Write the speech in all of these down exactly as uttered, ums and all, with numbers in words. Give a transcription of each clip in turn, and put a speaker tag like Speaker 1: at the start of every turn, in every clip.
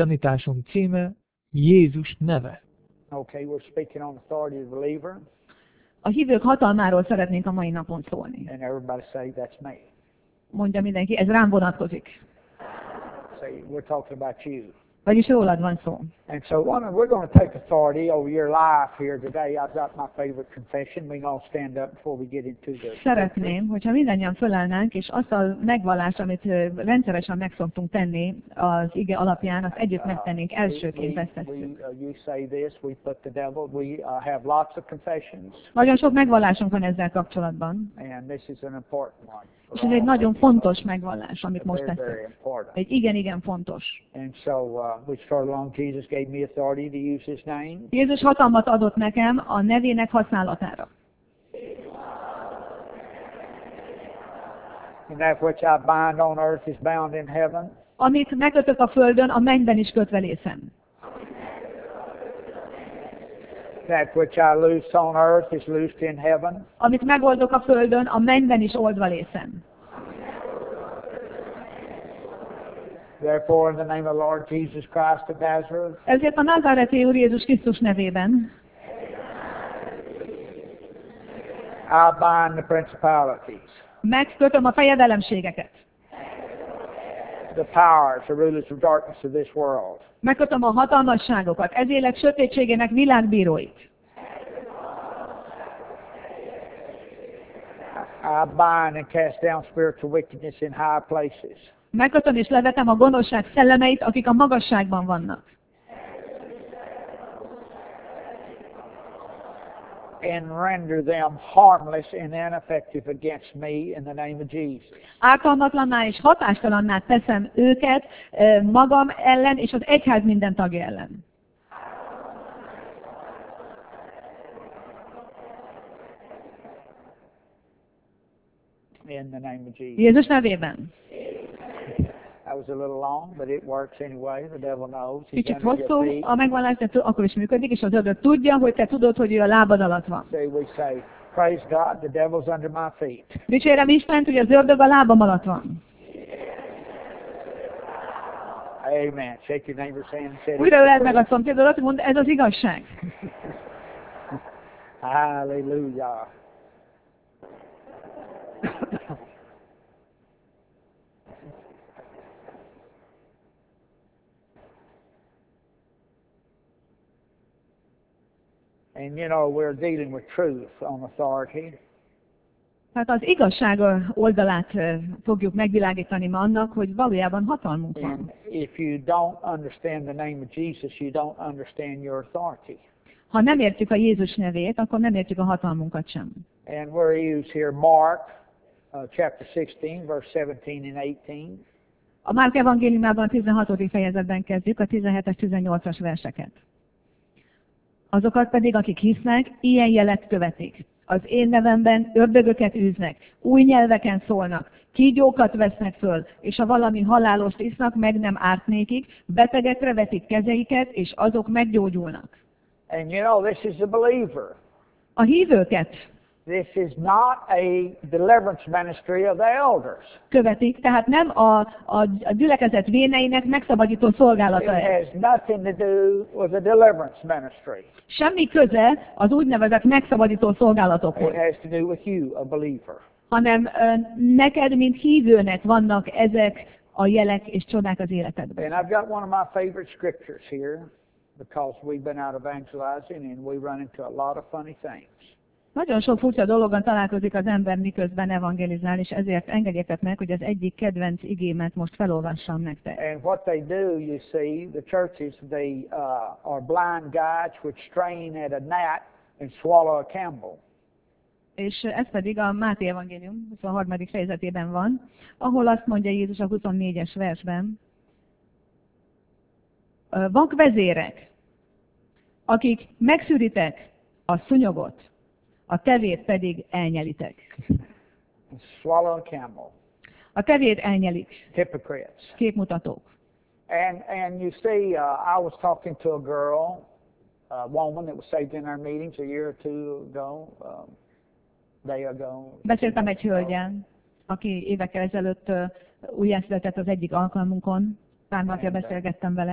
Speaker 1: tanításunk címe Jézus neve.
Speaker 2: Okay, we're speaking on authority of the believer,
Speaker 3: A hívők hatalmáról szeretnénk a mai napon szólni.
Speaker 2: and everybody say that's me.
Speaker 3: Mondja mindenki, ez rám vonatkozik.
Speaker 2: Say we're talking about you.
Speaker 3: Vagyis rólad van szó.
Speaker 2: And so one, we're going to take authority over your life here today. I've got my favorite confession. We can all stand up before we get into the.
Speaker 3: Szeretném, hogyha mindannyian fölállnánk, és azt a megvallást, amit ö, rendszeresen meg szoktunk tenni az ige alapján, azt együtt megtennénk, elsőként ezt
Speaker 2: we,
Speaker 3: tesszük.
Speaker 2: uh, you say this, we put the devil. We uh, have lots of confessions,
Speaker 3: Nagyon sok megvallásunk van ezzel kapcsolatban,
Speaker 2: and this is an important one.
Speaker 3: és ez egy nagyon fontos megvallás, amit most
Speaker 2: Very, very
Speaker 3: teszek.
Speaker 2: important.
Speaker 3: Egy igen-igen fontos.
Speaker 2: And so uh, we start along. Jesus gave me authority to use His name.
Speaker 3: Jézus hatalmat adott nekem a nevének használatára.
Speaker 2: And that which I bind on earth is bound in heaven.
Speaker 3: Amit megkötök a földön, a mennyben is kötve lészem.
Speaker 2: That which I loose on earth is loosed in heaven.
Speaker 3: Amit megoldok a földön, a mennyben is oldva lészem.
Speaker 2: Therefore, in the name of the Lord Jesus Christ of Nazareth,
Speaker 3: Ezért a Nazáreti Úr Jézus Krisztus nevében
Speaker 2: I bind the principalities,
Speaker 3: megkötöm a fejedelemségeket.
Speaker 2: the powers, the rulers of darkness of this world.
Speaker 3: Megkötöm a hatalmasságokat, ez élet sötétségének világbíróit.
Speaker 2: I bind and cast down spiritual wickedness in high places.
Speaker 3: Megkötöm és levetem a gonoszság szellemeit, akik a magasságban vannak.
Speaker 2: And render them harmless and ineffective against me in the name of Jesus.
Speaker 3: Ártalmatlanná és hatástalanná teszem őket ö, magam ellen és az egyház minden tagja ellen.
Speaker 2: In the name of Jesus.
Speaker 3: Jézus nevében.
Speaker 2: That was a little long, but it works anyway. The devil knows. He's
Speaker 3: Kicsit
Speaker 2: under your
Speaker 3: hosszú
Speaker 2: feet.
Speaker 3: a megvallás, de tu- akkor is működik, és az ördög tudja, hogy te tudod, hogy ő a lábad alatt van.
Speaker 2: See, we say, praise God, the devil's under my feet.
Speaker 3: Dicsérem Istent, hogy az ördög a lábam alatt van.
Speaker 2: Amen. Shake your neighbor's hand and say,
Speaker 3: Újra öleld meg a szomszédodat, mondd, ez az igazság.
Speaker 2: hallelujah. And you know, we're dealing with truth on authority.
Speaker 3: Tehát az igazság oldalát ö, fogjuk megvilágítani ma annak, hogy valójában hatalmunk van.
Speaker 2: And if you don't understand the name of Jesus, you don't understand your authority.
Speaker 3: Ha nem értjük a Jézus nevét, akkor nem értjük a hatalmunkat sem.
Speaker 2: And we're used here Mark uh, chapter sixteen, verse seventeen and eighteen.
Speaker 3: A Márk evangéliumában a tizenhatodik fejezetben kezdjük a tizenhetes tizennyolcas verseket. Azokat pedig, akik hisznek, ilyen jelet követik. Az én nevemben ördögöket űznek, új nyelveken szólnak, kígyókat vesznek föl, és ha valami halálost isznak, meg nem árt nékik, betegekre vetik kezeiket, és azok meggyógyulnak.
Speaker 2: And you know, this is a believer.
Speaker 3: A hívőket
Speaker 2: This is not a deliverance ministry of the elders.
Speaker 3: követik, tehát nem a, a, a gyülekezet véneinek megszabadító
Speaker 2: It
Speaker 3: szolgálata ez.
Speaker 2: has nothing to do with a deliverance ministry.
Speaker 3: Semmi köze az úgynevezett megszabadító
Speaker 2: It
Speaker 3: szolgálatokhoz,
Speaker 2: has to do with you, a believer.
Speaker 3: hanem ö, neked, mint hívőnek vannak ezek a jelek és csodák az életedben.
Speaker 2: And I've got one of my favorite scriptures here because we've been out evangelizing and we run into a lot of funny things.
Speaker 3: Nagyon sok furcsa dologgal találkozik az ember, miközben evangelizál, és ezért engedjétek meg, hogy az egyik kedvenc igémet most felolvassam nektek.
Speaker 2: And what they do, you see, the churches, they uh, are blind guides which strain at a gnat and swallow a camel.
Speaker 3: És ez pedig a Máté evangélium huszonharmadik fejezetében van, ahol azt mondja Jézus a huszonnégyes versben, ö, vakvezérek, akik megszűritek a szúnyogot, a tevét pedig elnyelitek.
Speaker 2: Swallow a camel.
Speaker 3: A tevét elnyelik,
Speaker 2: Hypocrites.
Speaker 3: képmutatók.
Speaker 2: And and you see, uh, I was talking to a girl, a woman that was saved in our meetings a year or two ago, um, day ago.
Speaker 3: Beszéltem egy hölgyel, aki évekkel ezelőtt ö, újjászületett az egyik alkalmunkon, pár napja beszélgettem vele.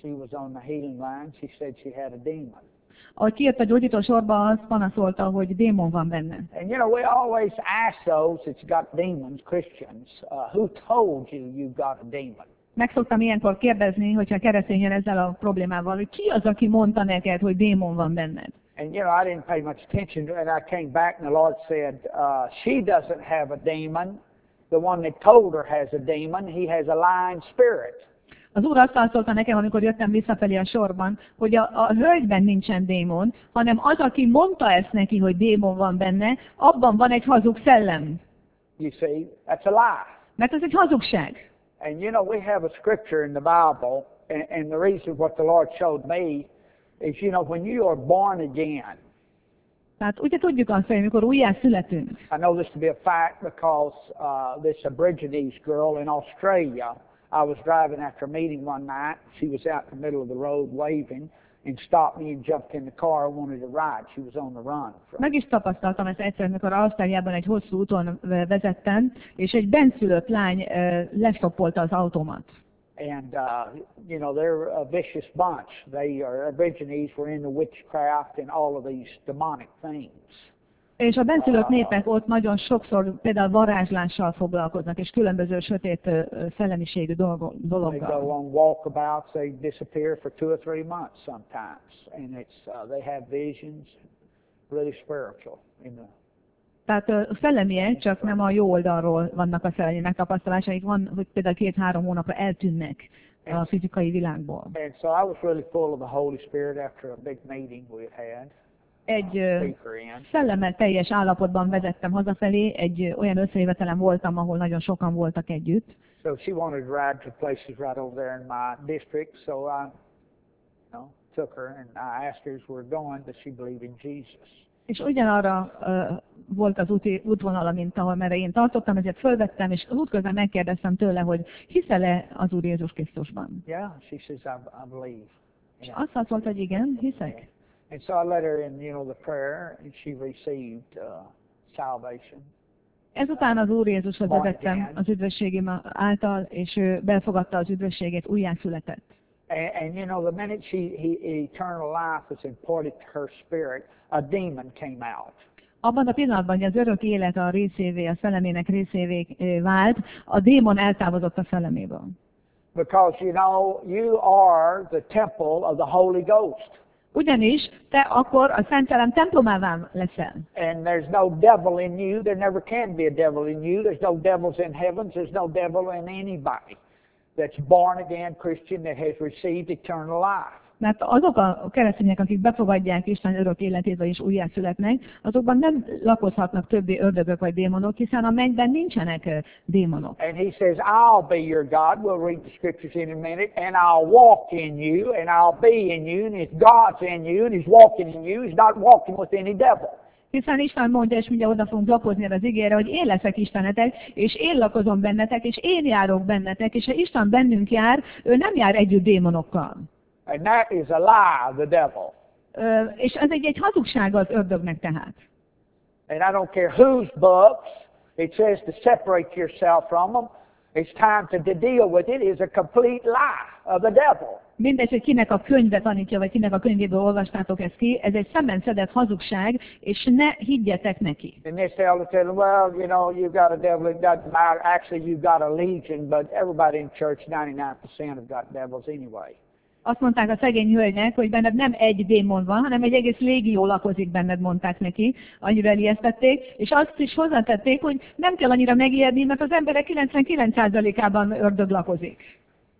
Speaker 2: she was on the healing line. She said she had a demon.
Speaker 3: Ahogy kijött a gyógyító sorba, azt panaszolta, hogy démon van benne.
Speaker 2: And you know, we always ask those that's got demons, Christians, uh, who told you you've got a demon?
Speaker 3: Meg szoktam ilyenkor kérdezni, hogyha keresztény jön ezzel a problémával, hogy ki az, aki mondta neked, hogy démon van benned?
Speaker 2: And you know, I didn't pay much attention to it, and I came back and the Lord said, uh, she doesn't have a demon. The one that told her has a demon. He has a lying spirit.
Speaker 3: Az Úr azt válaszolta nekem, amikor jöttem visszafelé a sorban, hogy a, a hölgyben nincsen démon, hanem az, aki mondta ezt neki, hogy démon van benne, abban van egy hazug szellem.
Speaker 2: You see, that's a lie.
Speaker 3: Mert ez egy hazugság.
Speaker 2: And you know, we have a scripture in the Bible, and, and the reason what the Lord showed me is, you know, when you are born again.
Speaker 3: Tehát ugye tudjuk azt, hogy amikor újjá születünk.
Speaker 2: I know this to be a fact because uh, this Aborigines girl in Australia, I was driving after a meeting one night. She was out in the middle of the road waving and stopped me and jumped in the car and wanted to ride. She was on the run.
Speaker 3: Meg is tapasztaltam ezt egyszer, amikor Ausztráliában egy hosszú úton vezettem, és egy benszülött lány lestoppolta az autómat.
Speaker 2: And, uh, you know, they're a vicious bunch. They are, Aborigines were into witchcraft and all of these demonic things.
Speaker 3: És a benszülött népek ott nagyon sokszor például varázslással foglalkoznak, és különböző sötét szellemiségű dolgok,
Speaker 2: They go
Speaker 3: dologgal.
Speaker 2: on walkabouts. They disappear for two or three months sometimes. And it's, uh, they have visions, really spiritual. In the,
Speaker 3: Tehát ö, szellemiek, csak nem a jó oldalról vannak a szellemi megtapasztalásaik. Van, hogy például két-három hónapra eltűnnek a fizikai világból.
Speaker 2: and so I was really full of the Holy Spirit after a big meeting we had.
Speaker 3: Egy ö,
Speaker 2: Speaker in.
Speaker 3: szellemmel teljes állapotban vezettem hazafelé, egy ö, olyan összejövetelen voltam, ahol nagyon sokan voltak együtt.
Speaker 2: So she wanted to ride to places right over there in my district, so I, you know, took her and I asked her as we're going, does she believe in Jesus?
Speaker 3: És ugyanarra uh, volt az úti, útvonala, mint ahol merre én tartottam, ezért fölvettem, és az útközben megkérdeztem tőle, hogy hiszel-e az Úr Jézus Krisztusban?
Speaker 2: Yeah, she says, I, I believe.
Speaker 3: És
Speaker 2: Yeah.
Speaker 3: azt mondta, hogy igen, hiszek.
Speaker 2: And so I led her in, you know, the prayer, and she received uh, salvation.
Speaker 3: Ezután az Úr Jézushoz vezettem az üdvösségem által, és ő befogadta az üdvösségét, újjászületett.
Speaker 2: And, and you know, the minute she, he, eternal life was imparted to her spirit, a demon came out.
Speaker 3: Abban a pillanatban, hogy az örök élet a részévé, a szellemének részévé ö, vált, a démon eltávozott a szelleméből.
Speaker 2: Because, you know, you are the temple of the Holy Ghost.
Speaker 3: Ugyanis te akkor a Szent Szellem templomává leszel.
Speaker 2: And there's no devil in you. There never can be a devil in you. There's no devils in heavens. There's no devil in anybody that's born again Christian that has received eternal life.
Speaker 3: Mert azok a keresztények, akik befogadják Isten örök életét, és újjászületnek, azokban nem lakozhatnak többé ördögök vagy démonok, hiszen a mennyben nincsenek ö, démonok.
Speaker 2: And he says, I'll be your God. We'll read the scriptures in a minute. And I'll walk in you, and I'll be in you. And if God's in you, and he's walking in you, he's not walking with any devil.
Speaker 3: Hiszen Isten mondja, és mindjárt oda fogunk lakozni erre az ígére, hogy én leszek Istenetek, és én lakozom bennetek, és én járok bennetek, és ha Isten bennünk jár, ő nem jár együtt démonokkal.
Speaker 2: And that is a lie of the devil.
Speaker 3: Ö, és ez egy, egy hazugsága az ördögnek tehát.
Speaker 2: And I don't care whose books, it says to separate yourself from them. It's time to, to deal with it. It's a complete lie of the devil.
Speaker 3: Mindegy, hogy kinek a könyve tanítja, vagy kinek a könyvéből olvastátok ezt ki, ez egy szemben szedett hazugság, és ne higgyetek neki.
Speaker 2: And this elder said, well, you know, you've got a devil. It doesn't matter. Actually, you've got a legion, but everybody in church, ninety-nine percent have got devils anyway.
Speaker 3: Azt mondták a szegény hölgynek, hogy benned nem egy démon van, hanem egy egész légió lakozik benned, mondták neki, annyira elijesztették, és azt is hozzátették, hogy nem kell annyira megijedni, mert az emberek kilencvenkilenc százalékában ördög lakozik.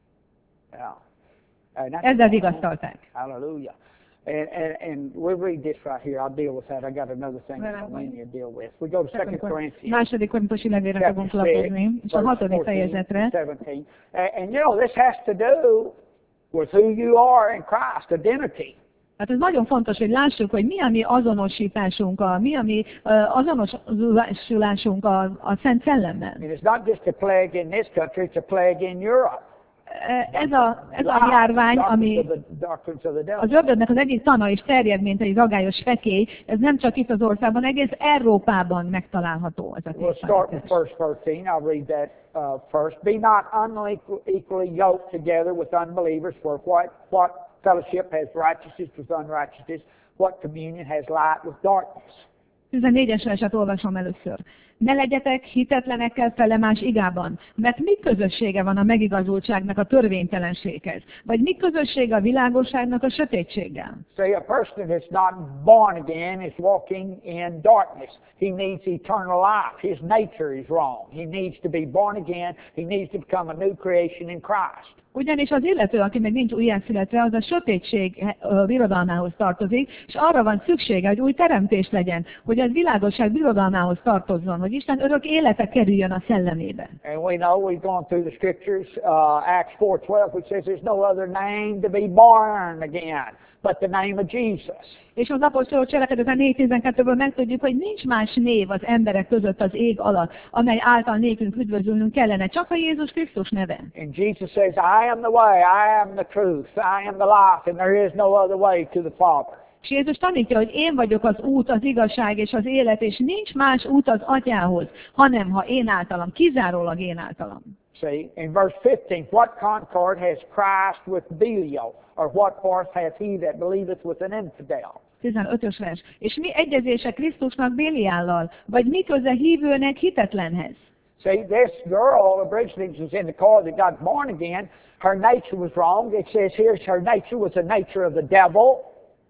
Speaker 2: Yeah. And that's
Speaker 3: Ezzel vigasztalták.
Speaker 2: Hallelujah. And, and, and we'll read this right here. I'll deal with that. I got another thing
Speaker 3: Well,
Speaker 2: that
Speaker 3: I-
Speaker 2: I need to deal with. We go to Second Corinthians.
Speaker 3: Második korintusi levélre
Speaker 2: chapter
Speaker 3: fogunk
Speaker 2: six,
Speaker 3: lakozni, és a
Speaker 2: verse
Speaker 3: hatodik
Speaker 2: fourteen,
Speaker 3: fejezetre.
Speaker 2: seventeen. And, and you know, this has to do with who you are in Christ, identity.
Speaker 3: Hát ez nagyon fontos, hogy lássuk, hogy mi a mi azonosításunk, a, mi a mi ö, azonosulásunk a, a Szent Szellemmel.
Speaker 2: And it's not just a plague in this country, it's a plague in Europe.
Speaker 3: Ez a, ez a járvány, ami az ördögnek az egyik tana és terjed, mint egy ragályos fekély, ez nem csak itt az országban, egész Európában megtalálható ez a
Speaker 2: We'll start with verse thirteen. I'll read that uh, first. Be not unequally yoked together with unbelievers, for what, what fellowship has righteousness with unrighteousness? What communion has light with darkness?
Speaker 3: tizennégyes verset olvasom először. Ne legyetek hitetlenekkel felemás igában, mert mi közössége van a megigazultságnak a törvénytelenséghez? Vagy mi közössége a világosságnak a sötétséggel?
Speaker 2: Say a person that's not born again is walking in darkness. He needs eternal life. His nature is wrong. He needs to be born again. He needs to become a new creation in Christ.
Speaker 3: Ugyanis az illető, aki még nincs újjászületve, az a sötétség birodalmához tartozik, és arra van szüksége, hogy új teremtés legyen, hogy az világosság birodalmához tartozzon, hogy Isten örök élete kerüljön a szellemébe.
Speaker 2: And we know we've gone through the scriptures, uh, Acts four twelve, which says there's no other name to be born again, but the name of Jesus.
Speaker 3: És az apostolok cselekedete négy tizenkettőből megtudjuk, hogy nincs más név az emberek között az ég alatt, amely által nékünk üdvözülnünk kellene, csak a Jézus Krisztus neve.
Speaker 2: And Jesus says, I am the way, I am the truth, I am the life, and there is no other way to the Father.
Speaker 3: És Jézus tanítja, hogy én vagyok az út, az igazság és az élet, és nincs más út az Atyához, hanem ha én általam, kizárólag én általam.
Speaker 2: See, in verse fifteen, what concord has Christ with Belial, or what part hath he that believeth with an infidel?
Speaker 3: tizenötös vers. És mi egyezése Krisztusnak Béliállal, vagy mi köze hívőnek hitetlenhez?
Speaker 2: See, this girl, originally was in the car that got born again, her nature was wrong. It says here her nature was the nature of the devil,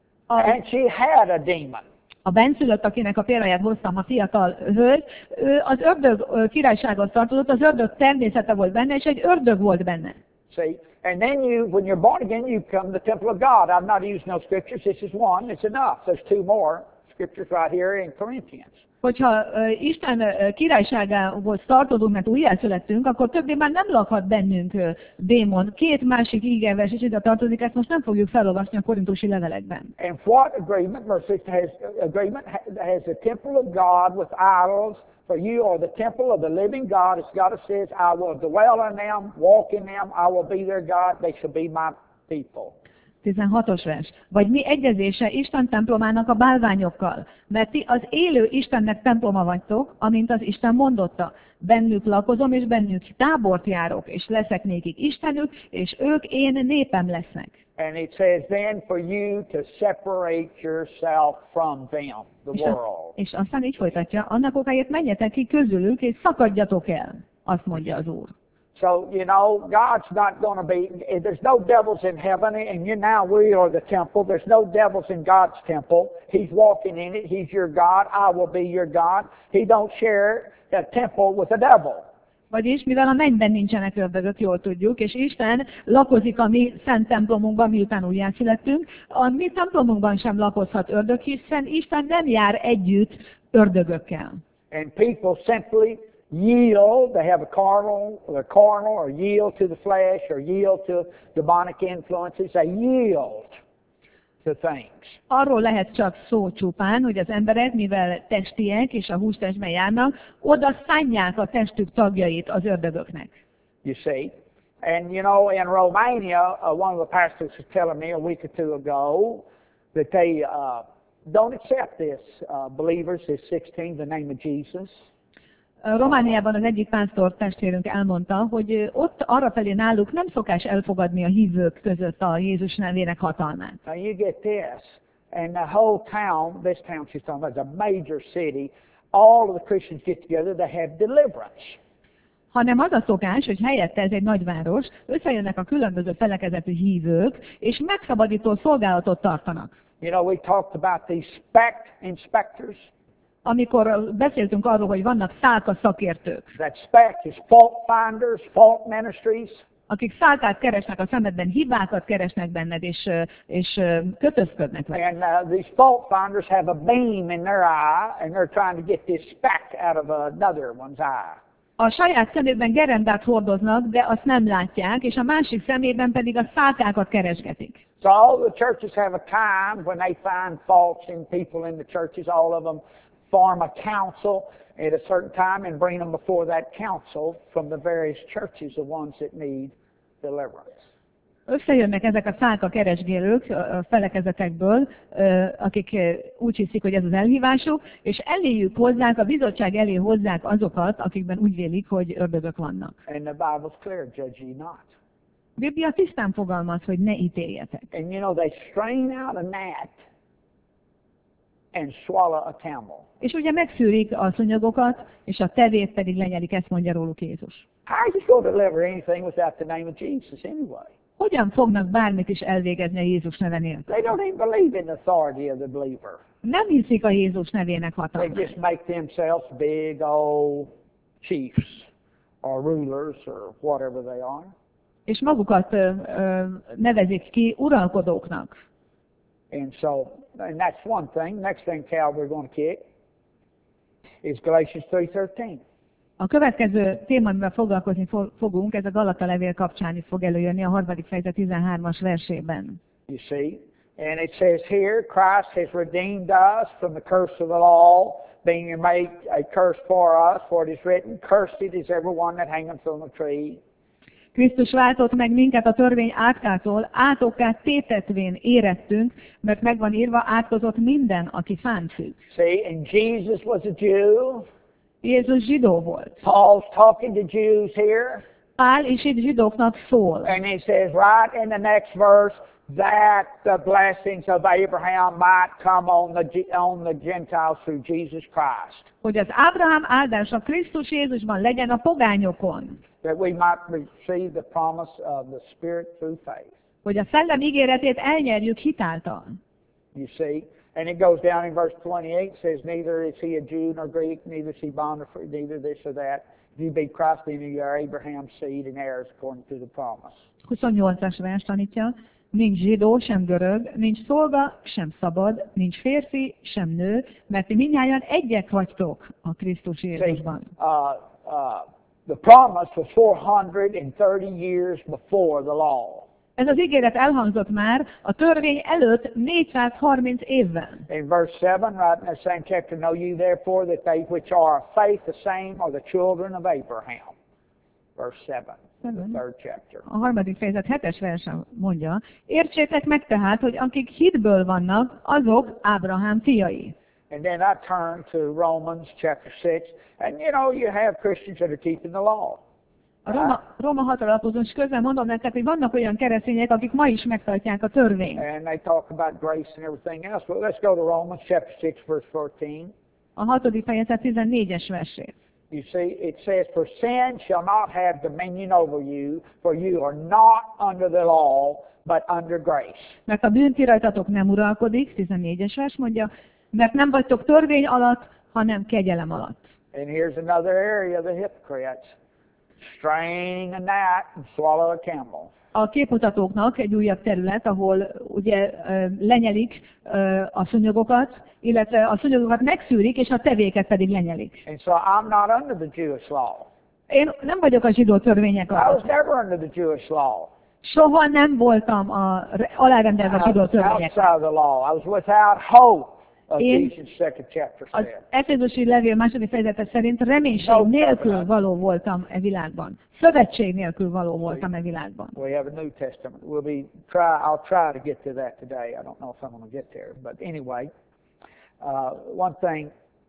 Speaker 2: and she had a demon.
Speaker 3: A benszülött, akinek a példáját hoztam, a fiatal hölgy, ő az ördög királysághoz tartozott, az ördög természete volt benne, és egy ördög volt benne.
Speaker 2: See, and then you, when you're born again, you become the temple of God. I'm not using no scriptures. This is one. It's enough. There's two more scriptures right here in Corinthians.
Speaker 3: Hogyha uh, Isten uh, királyságához tartozunk, mert újjászülettünk, akkor többé már nem lakhat bennünk uh, démon. Két másik ígevers is ide tartozik, ezt most nem fogjuk felolvasni a korintusi levelekben.
Speaker 2: And what agreement, verse sixteen, has agreement has the temple of God with idols, for you are the temple of the living God. As God says, I will dwell in them, walk in them, I will be their God, they shall be my people.
Speaker 3: tizenhatos vers. Vagy mi egyezése Isten templomának a bálványokkal? Mert ti az élő Istennek temploma vagytok, amint az Isten mondotta. Bennük lakozom, és bennük tábort járok, és leszek nékik Istenük, és ők én népem lesznek.
Speaker 2: And it says then for you to separate yourself from them, the world.
Speaker 3: És aztán így folytatja, annak okáért menjetek ki közülük, és szakadjatok el, azt mondja az Úr.
Speaker 2: So, you know, God's not going to be, there's no devils in heaven, and you now we are the temple. There's no devils in God's temple. He's walking in it. He's your God. I will be your God. He don't share the temple with the devil.
Speaker 3: Vagyis, mivel a mennyben nincsenek ördögök, jól tudjuk, és Isten lakozik a mi szent templomunkban, miután újjászülettünk, a mi templomunkban sem lakozhat ördög, hiszen Isten nem jár együtt ördögökkel.
Speaker 2: And people simply yield, they have a carnal, or carnal, or yield to the flesh, or yield to demonic influences. They yield to things.
Speaker 3: Arról lehet csak szó csupán, hogy az emberek, mivel testiek és a hústestben járnak, oda szánják a testük tagjait az ördögöknek.
Speaker 2: You see? And you know, in Romania, uh, one of the pastors was telling me a week or two ago that they uh, don't accept this, uh, believers, this sixteen, the name of Jesus.
Speaker 3: Romániában az egyik pásztor testvérünk elmondta, hogy ott arrafelé náluk nem szokás elfogadni a hívők között a Jézus nevének hatalmát.
Speaker 2: Now you get this, and the whole town, this town she's talking about, is a major city, all of the Christians get together, they have deliverance.
Speaker 3: Hanem az a szokás, hogy helyette ez egy nagyváros, összejönnek a különböző felekezetű hívők, és megszabadító szolgálatot tartanak.
Speaker 2: You know, we talked about these spec inspectors.
Speaker 3: Amikor beszéltünk arról, hogy vannak szálka szakértők,
Speaker 2: that spec is fault finders, fault ministries.
Speaker 3: Akik szálkát keresnek a szemedben, hibákat keresnek benned, és, és kötözködnek veled.
Speaker 2: And uh, these fault finders have a beam in their eye, and they're trying to get this speck out of another one's eye.
Speaker 3: A saját szemükben gerendát hordoznak, de azt nem látják, és a másik szemében pedig a szálkákat keresgetik.
Speaker 2: So all the churches have a time when they find faults in people in the churches. All of them form a council at a certain time and bring them before that council from the various churches, the ones that need deliverance.
Speaker 3: Összejönnek ezek a szálka keresgélők a felekezetekből, ö, akik ö, úgy hiszik, hogy ez az elhívásuk, és eléjük hozzák, a bizottság elé hozzák azokat, akikben úgy vélik, hogy ördögök vannak.
Speaker 2: And the Bible's clear, judge ye not.
Speaker 3: A Biblia tisztán fogalmaz, hogy ne ítéljetek.
Speaker 2: And you know, they strain out a gnat and swallow a camel.
Speaker 3: És ugye megszűrik a szúnyogokat, és a tevét pedig lenyelik, ezt mondja róluk Jézus.
Speaker 2: How are you going to deliver anything without the name of Jesus anyway?
Speaker 3: Hogyan fognak bármit is elvégezni a Jézus neve nélkül?
Speaker 2: They don't even believe in the authority of the believer.
Speaker 3: Nem hiszik a Jézus nevének
Speaker 2: They
Speaker 3: hatalmát.
Speaker 2: just make themselves big old chiefs or rulers or whatever they are.
Speaker 3: És magukat ö, ö, nevezik ki uralkodóknak.
Speaker 2: And so, and that's one thing. Next thing, Cal, we're going to kick is Galatians three thirteen.
Speaker 3: A következő téma, amivel foglalkozni fo- fogunk, ez a Galata levél kapcsán is fog előjönni a harmadik fejezet tizenhármas versében.
Speaker 2: You see? And it says here, Christ has redeemed us from the curse of the law, being made a curse for us, for it is written, cursed is everyone that hangeth on the tree.
Speaker 3: Krisztus váltott meg minket a törvény átkától, átokká tétetvén érettünk, mert megvan írva, átkozott minden, aki fán függ.
Speaker 2: See, and Jesus was a Jew.
Speaker 3: Jézus zsidó volt.
Speaker 2: Paul's talking to Jews here.
Speaker 3: Pál is itt zsidóknak szól.
Speaker 2: And he says right in the next verse that the blessings of Abraham might come on the Ge- on the Gentiles through Jesus Christ,
Speaker 3: Hogy az Ábrahám áldása Krisztus Jézusban legyen a pogányokon.
Speaker 2: that we might receive the promise of the Spirit through faith.
Speaker 3: Hogy a szellem ígéretét elnyerjük hitáltal.
Speaker 2: You see, and it goes down in verse twenty-eight, says, "Neither is he a Jew nor Greek, neither is he bond or free, neither this or that. If you be Christ, then you are Abraham's seed and heirs according to the promise."
Speaker 3: huszonnyolcas vers tanítja, nincs zsidó, sem görög, nincs szolga, sem szabad, nincs férfi, sem nő, mert ti mindnyájan egyek vagytok a Krisztus
Speaker 2: See,
Speaker 3: Jézusban.
Speaker 2: uh, uh, the promise was four hundred thirty years before the law.
Speaker 3: Ez az ígéret elhangzott már a törvény előtt négyszázharminc évvel.
Speaker 2: In verse seven, right in that same chapter, know you therefore that they which are of faith the same are the children of Abraham. Verse seven,
Speaker 3: Seven.
Speaker 2: the third chapter.
Speaker 3: A harmadik fejezet hetes versen mondja, értsétek meg tehát, hogy akik hitből vannak, azok Ábrahám fiai.
Speaker 2: And then I turn to Romans chapter six, and you know, you have Christians that are keeping the law.
Speaker 3: A Roma, Roma hat alapozón, és közben mondom nektek, hogy vannak olyan keresztények, akik ma is megtartják a törvényt.
Speaker 2: And they talk about grace and everything else. But let's go to Romans chapter six, verse fourteen.
Speaker 3: A hatodik fejezet tizennégyes versét.
Speaker 2: You see, it says, "For sin shall not have dominion over you, for you are not under the law, but under grace."
Speaker 3: Mert a bűn ti rajtatok nem uralkodik, tizennégyes vers mondja, mert nem vagytok törvény alatt, hanem kegyelem alatt.
Speaker 2: And here's another area of the hypocrites. Straining a gnat and swallow a camel.
Speaker 3: A képmutatóknak egy újabb terület, ahol ugye ö, lenyelik ö, a szúnyogokat, illetve a szúnyogokat megszűrik, és a tevéket pedig lenyelik.
Speaker 2: And so I'm not under the Jewish law.
Speaker 3: Én nem vagyok a zsidó törvények
Speaker 2: I was
Speaker 3: alatt.
Speaker 2: never under the Jewish law.
Speaker 3: Soha nem voltam a, alárendelve a
Speaker 2: I
Speaker 3: zsidó
Speaker 2: was
Speaker 3: törvények.
Speaker 2: outside the law. I was without hope.
Speaker 3: In-
Speaker 2: Ephesians second chapter
Speaker 3: Az
Speaker 2: said.
Speaker 3: Efézusi levél második fejezete szerint reménység nélkül való voltam e világban. Szövetség nélkül való voltam e világban.
Speaker 2: We have a New Testament. We'll be try. I'll try to get to that today. I don't know if I'm going to get there, but anyway, uh, one thing: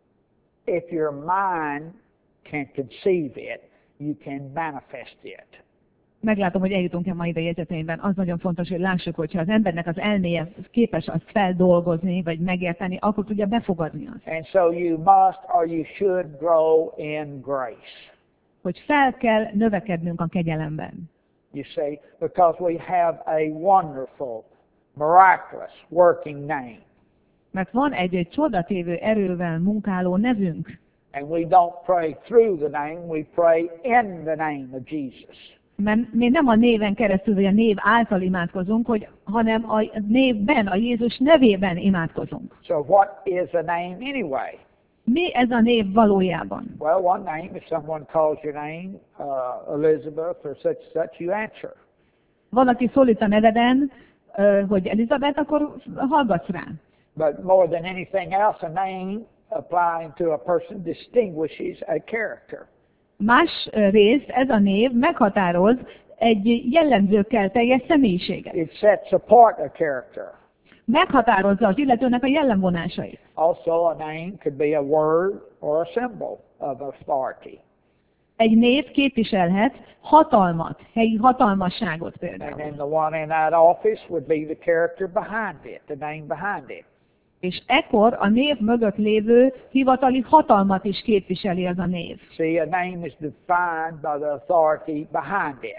Speaker 2: if your mind can conceive it, you can manifest it.
Speaker 3: Meglátom, hogy eljutunk a mai ide jegyzeteimben. Az nagyon fontos, hogy lássuk, hogyha az embernek az elméje képes azt feldolgozni, vagy megérteni, akkor tudja befogadni azt.
Speaker 2: And so you must or you should grow in grace.
Speaker 3: Hogy fel kell növekednünk a kegyelemben.
Speaker 2: You see, because we have a wonderful, miraculous working name.
Speaker 3: Mert van egy, egy csodatévő erővel munkáló nevünk,
Speaker 2: And we don't pray through the name, we pray in the name of Jesus.
Speaker 3: mert mi nem a néven keresztül, vagy a név által imádkozunk, hogy, hanem a névben, a Jézus nevében imádkozunk.
Speaker 2: So what is a name anyway?
Speaker 3: Mi ez a név valójában?
Speaker 2: Well, one name, if someone calls your name, uh, Elizabeth or such such, you answer.
Speaker 3: Valaki szólít a neveden, ö, hogy Elizabeth, akkor hallgatsz rá.
Speaker 2: But more than anything else, a name applying to a person distinguishes a character.
Speaker 3: Más ö, részt ez a név meghatároz egy jellemzőkkel teljes személyiséget.
Speaker 2: It sets apart a character.
Speaker 3: Meghatározza az illetőnek a jellemvonásait.
Speaker 2: Also, a name could be a word or a symbol of authority.
Speaker 3: Egy név képviselhet hatalmat, helyi hatalmasságot
Speaker 2: And
Speaker 3: például.
Speaker 2: then the one in that office would be the character behind it, the name behind it.
Speaker 3: És ekkor a név mögött lévő hivatali hatalmat is képviseli az a név.
Speaker 2: See, a name is defined by the authority behind it.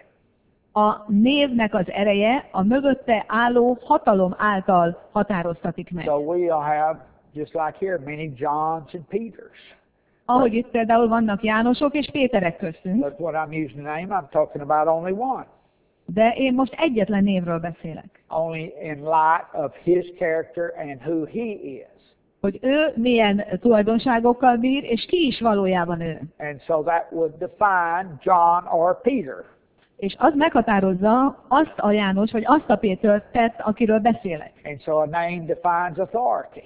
Speaker 3: A névnek az ereje a mögötte álló hatalom által határoztatik meg.
Speaker 2: So we'll have, just like here, many Johns and Peters.
Speaker 3: Ahogy itt például vannak Jánosok és Péterek köztünk,
Speaker 2: But when I'm using the name, I'm talking about only one.
Speaker 3: de én most egyetlen névről beszélek.
Speaker 2: Only in light of his character and who he is.
Speaker 3: Hogy ő milyen tulajdonságokkal bír, és ki is valójában ő.
Speaker 2: And so that would define John or Peter.
Speaker 3: És az meghatározza azt a János, vagy azt a Pétert, akiről beszélek.
Speaker 2: And so a name defines authority.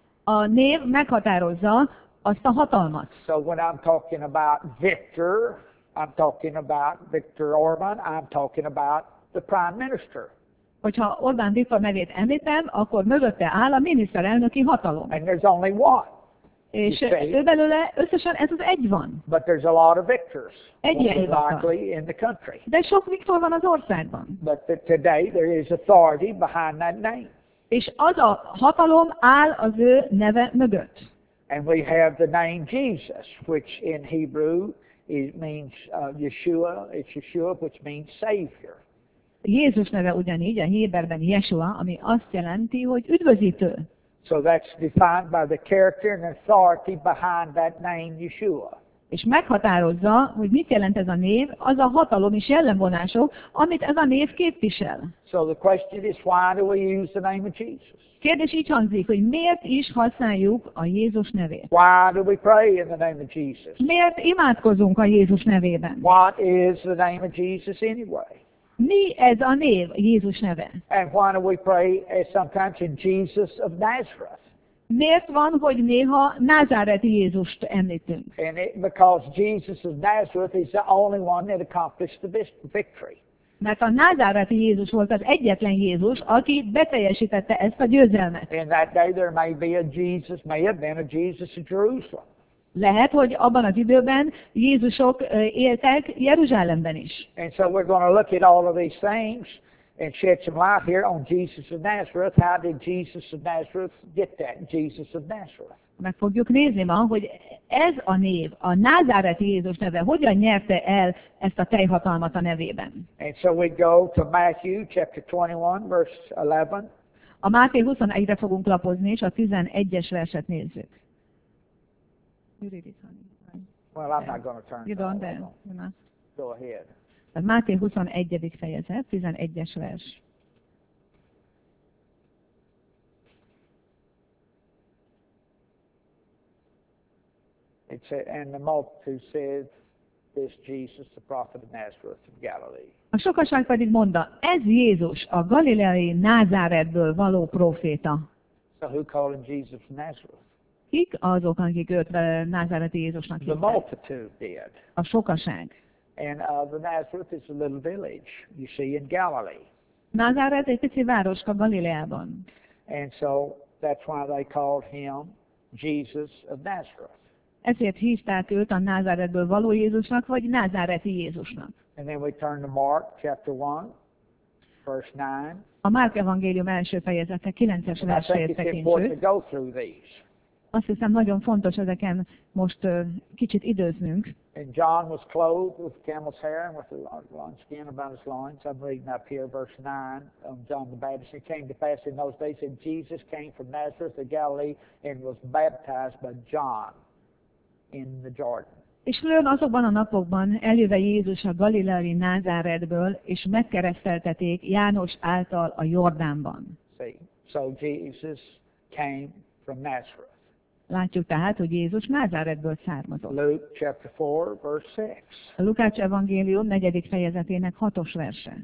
Speaker 3: A név meghatározza azt a hatalmat.
Speaker 2: So when I'm talking about Victor, I'm talking about Victor Orban, I'm talking about the Prime Minister.
Speaker 3: Hogyha Orbán Viktor nevét említem, akkor mögötte áll a miniszterelnöki hatalom.
Speaker 2: And there's only one.
Speaker 3: És
Speaker 2: You say-
Speaker 3: ő belőle összesen ez az egy van.
Speaker 2: But there's a lot of Victors,
Speaker 3: Egy
Speaker 2: most
Speaker 3: ilyen hivatal.
Speaker 2: likely in the country.
Speaker 3: De sok Viktor van az országban.
Speaker 2: But th- today there is authority behind that name.
Speaker 3: És az a hatalom áll az ő neve mögött.
Speaker 2: And we have the name Jesus, which in Hebrew it means uh, Yeshua. It's Yeshua, which means Savior.
Speaker 3: Jézus neve ugyanígy, a héberben Jesua, ami azt jelenti, hogy üdvözítő.
Speaker 2: So that's defined by the character and authority behind that name Yeshua.
Speaker 3: És meghatározza, hogy mit jelent ez a név, az a hatalom és jellemvonások, amit ez a név képvisel.
Speaker 2: So the question is, why do we use the name of Jesus?
Speaker 3: Kérdés így hangzik, hogy miért is használjuk a Jézus nevét?
Speaker 2: Why do we pray in the name of Jesus?
Speaker 3: Miért imádkozunk a Jézus nevében?
Speaker 2: What is the name of Jesus anyway?
Speaker 3: Mi ez a név, Jézus neve?
Speaker 2: And why do we pray uh, sometimes in Jesus of Nazareth?
Speaker 3: Miért van, hogy néha názáreti Jézust említünk?
Speaker 2: And it, because Jesus of Nazareth is the only one that accomplished the vis- victory.
Speaker 3: Mert a názáreti Jézus volt az egyetlen Jézus, aki beteljesítette ezt a győzelmet.
Speaker 2: In that day there may be a Jesus, may have been a Jesus of Jerusalem.
Speaker 3: Lehet, hogy abban az időben Jézusok ö, éltek Jeruzsálemben is.
Speaker 2: And so we're going to look at all of these things and shed some light here on Jesus of Nazareth. How did Jesus of Nazareth get that? Jesus of Nazareth.
Speaker 3: Meg fogjuk nézni ma, hogy ez a név, a názáreti Jézus neve, hogyan nyerte el ezt a teljhatalmat a nevében.
Speaker 2: And so we go to Matthew chapter twenty-one, verse eleven.
Speaker 3: A Máté huszonegyre fogunk lapozni, és a tizenegyes verset nézzük. You read it, honey.
Speaker 2: Well, I'm not going to turn
Speaker 3: You
Speaker 2: to
Speaker 3: don't
Speaker 2: that.
Speaker 3: there. You must.
Speaker 2: Go ahead.
Speaker 3: Tehát Máté huszonegyedik fejezet, tizenegyes vers.
Speaker 2: It said, and the multitude said, this Jesus, the prophet of Nazareth of Galilee.
Speaker 3: A sokaság pedig mondta, ez Jézus, a galileai Názáretből való próféta.
Speaker 2: So who called him Jesus of Nazareth?
Speaker 3: Kik azok, akik őt ö, názáreti Jézusnak
Speaker 2: The
Speaker 3: hívták?
Speaker 2: multitude did.
Speaker 3: A sokaság.
Speaker 2: And uh, the Nazareth is a little village, you see, in Galilee.
Speaker 3: Názáret egy pici városka Galileában.
Speaker 2: And so that's why they called him Jesus of Nazareth.
Speaker 3: Ezért hívták őt a Názáretből való Jézusnak, vagy názáreti Jézusnak.
Speaker 2: And then we turn to Mark chapter one, verse nine.
Speaker 3: A Márk evangélium első fejezete kilences
Speaker 2: And I think
Speaker 3: versét
Speaker 2: it's important
Speaker 3: tekintjük.
Speaker 2: to go through these.
Speaker 3: Azt hiszem nagyon fontos ezeken most ö, kicsit időznünk.
Speaker 2: And John was clothed with camel's hair and with a long skin about his loins. I'm reading up here, verse nine, of John the Baptist. It came to pass in those days that Jesus came from Nazareth of Galilee and was baptized by John in the Jordan.
Speaker 3: És lőn azokban a napokban eljöve Jézus a galileai Názáretből, és megkeresztelteték János által a Jordánban.
Speaker 2: See, so Jesus came from Nazareth.
Speaker 3: Látjuk tehát, hogy Jézus Názáretből származott.
Speaker 2: Luke chapter four, verse six.
Speaker 3: A Lukács evangélium negyedik fejezetének hatos verse.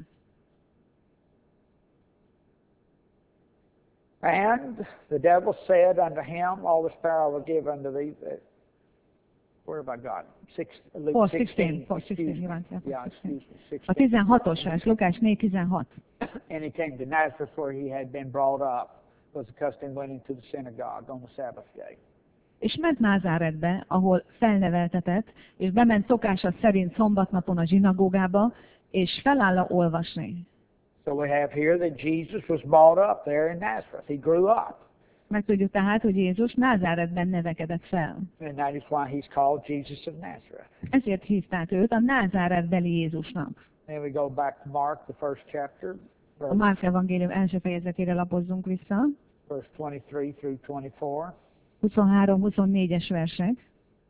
Speaker 2: And the devil said unto him, all this power I will give unto thee, that where have I got? Six, Luke
Speaker 3: four
Speaker 2: sixteen.
Speaker 3: sixteen, four
Speaker 2: excuse
Speaker 3: sixteen,
Speaker 2: me.
Speaker 3: Iván, yeah,
Speaker 2: Yeah,
Speaker 3: four
Speaker 2: excuse me,
Speaker 3: A
Speaker 2: sixteen.
Speaker 3: tizenhatos vers, Lukás négy tizenhat.
Speaker 2: And he came to Nazareth where he had been brought up. Was accustomed went into the synagogue on the Sabbath day.
Speaker 3: És ment Názáretbe, ahol felneveltetett, és bement szokása szerint szombatnapon a zsinagógába, és feláll olvasni.
Speaker 2: So we have here that Jesus was brought up there in Nazareth. He grew up.
Speaker 3: Megtudjuk tehát, hogy Jézus Názáretben nevekedett fel.
Speaker 2: And that is why he's called Jesus of Nazareth.
Speaker 3: Ezért hívták őt a Názáretbeli Jézusnak.
Speaker 2: Then we go back to Mark, the first chapter,
Speaker 3: A
Speaker 2: verse,
Speaker 3: Márk evangélium első fejezetére lapozzunk vissza.
Speaker 2: verse twenty-three through twenty-four.
Speaker 3: huszonhárom huszonnégyes versek.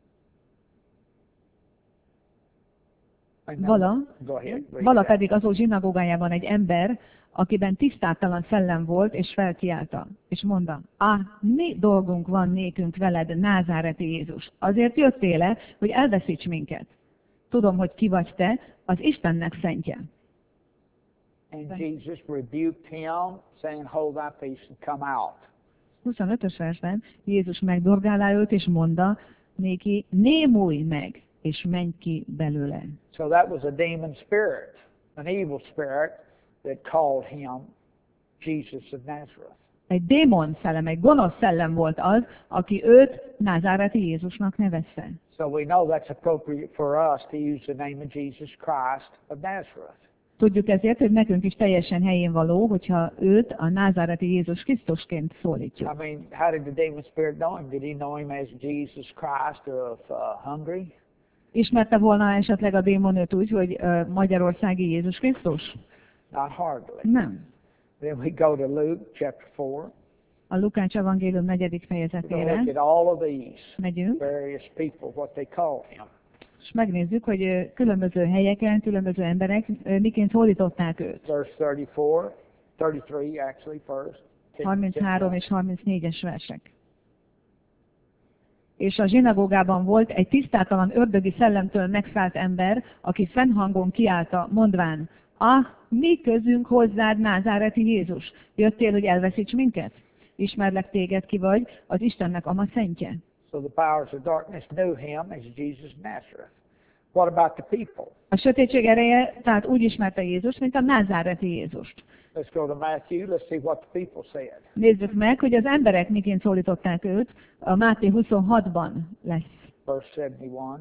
Speaker 2: And then-
Speaker 3: Vala,
Speaker 2: Go ahead. read
Speaker 3: vala
Speaker 2: that.
Speaker 3: pedig azok zsinagógájában egy ember, akiben tisztátalan szellem volt, és felkiálta, és mondta, á, mi dolgunk van nékünk veled, názáreti Jézus? Azért jöttél-e, hogy elveszíts minket? Tudom, hogy ki vagy te, az Istennek szentje.
Speaker 2: And Jesus rebuked him, saying, Hold thy peace and come out.
Speaker 3: huszonötös versben Jézus megdorgálá őt, és mondta néki, némulj meg, és menj ki belőle.
Speaker 2: So that was a demon spirit, an evil spirit that called him Jesus of Nazareth.
Speaker 3: Egy démon szellem, egy gonosz szellem volt az, aki őt názáreti Jézusnak nevezte.
Speaker 2: So we know that's appropriate for us to use the name of Jesus Christ of Nazareth.
Speaker 3: Tudjuk ezért, hogy nekünk is teljesen helyén való, hogyha őt a názáreti Jézus Krisztusként
Speaker 2: I
Speaker 3: szólítjuk.
Speaker 2: mean, how did the demon spirit know him? Did he know him as Jesus Christ of uh, Hungary?
Speaker 3: Ismerte volna esetleg a démon őt úgy, hogy uh, magyarországi Jézus Krisztus?
Speaker 2: Not hardly.
Speaker 3: Nem.
Speaker 2: Then we go to Luke chapter four.
Speaker 3: A Lukács evangélium negyedik
Speaker 2: We're going to
Speaker 3: fejezetére
Speaker 2: look at all of these
Speaker 3: megyünk,
Speaker 2: various people, what they called him.
Speaker 3: és megnézzük, hogy ö, különböző helyeken, különböző emberek ö, miként szólították őt.
Speaker 2: Verse thirty-four, thirty-three actually first.
Speaker 3: harminchárom és harmincnégyes versek. És a zsinagógában volt egy tisztátalan ördögi szellemtől megszállt ember, aki fennhangon kiállta, mondván, ah, mi közünk hozzád, názáreti Jézus? Jöttél, hogy elveszíts minket? Ismerlek téged, ki vagy, az Istennek ama szentje.
Speaker 2: So the powers of darkness knew him as Jesus of Nazareth. What about the people?
Speaker 3: A sötétség ereje tehát úgy ismerte Jézust, mint a názáreti Jézust.
Speaker 2: Let's go to Matthew. Let's see what the people said.
Speaker 3: Nézzük meg, hogy az emberek miként szólították őt. A Máté huszonhatban lesz
Speaker 2: Verse seventy-one.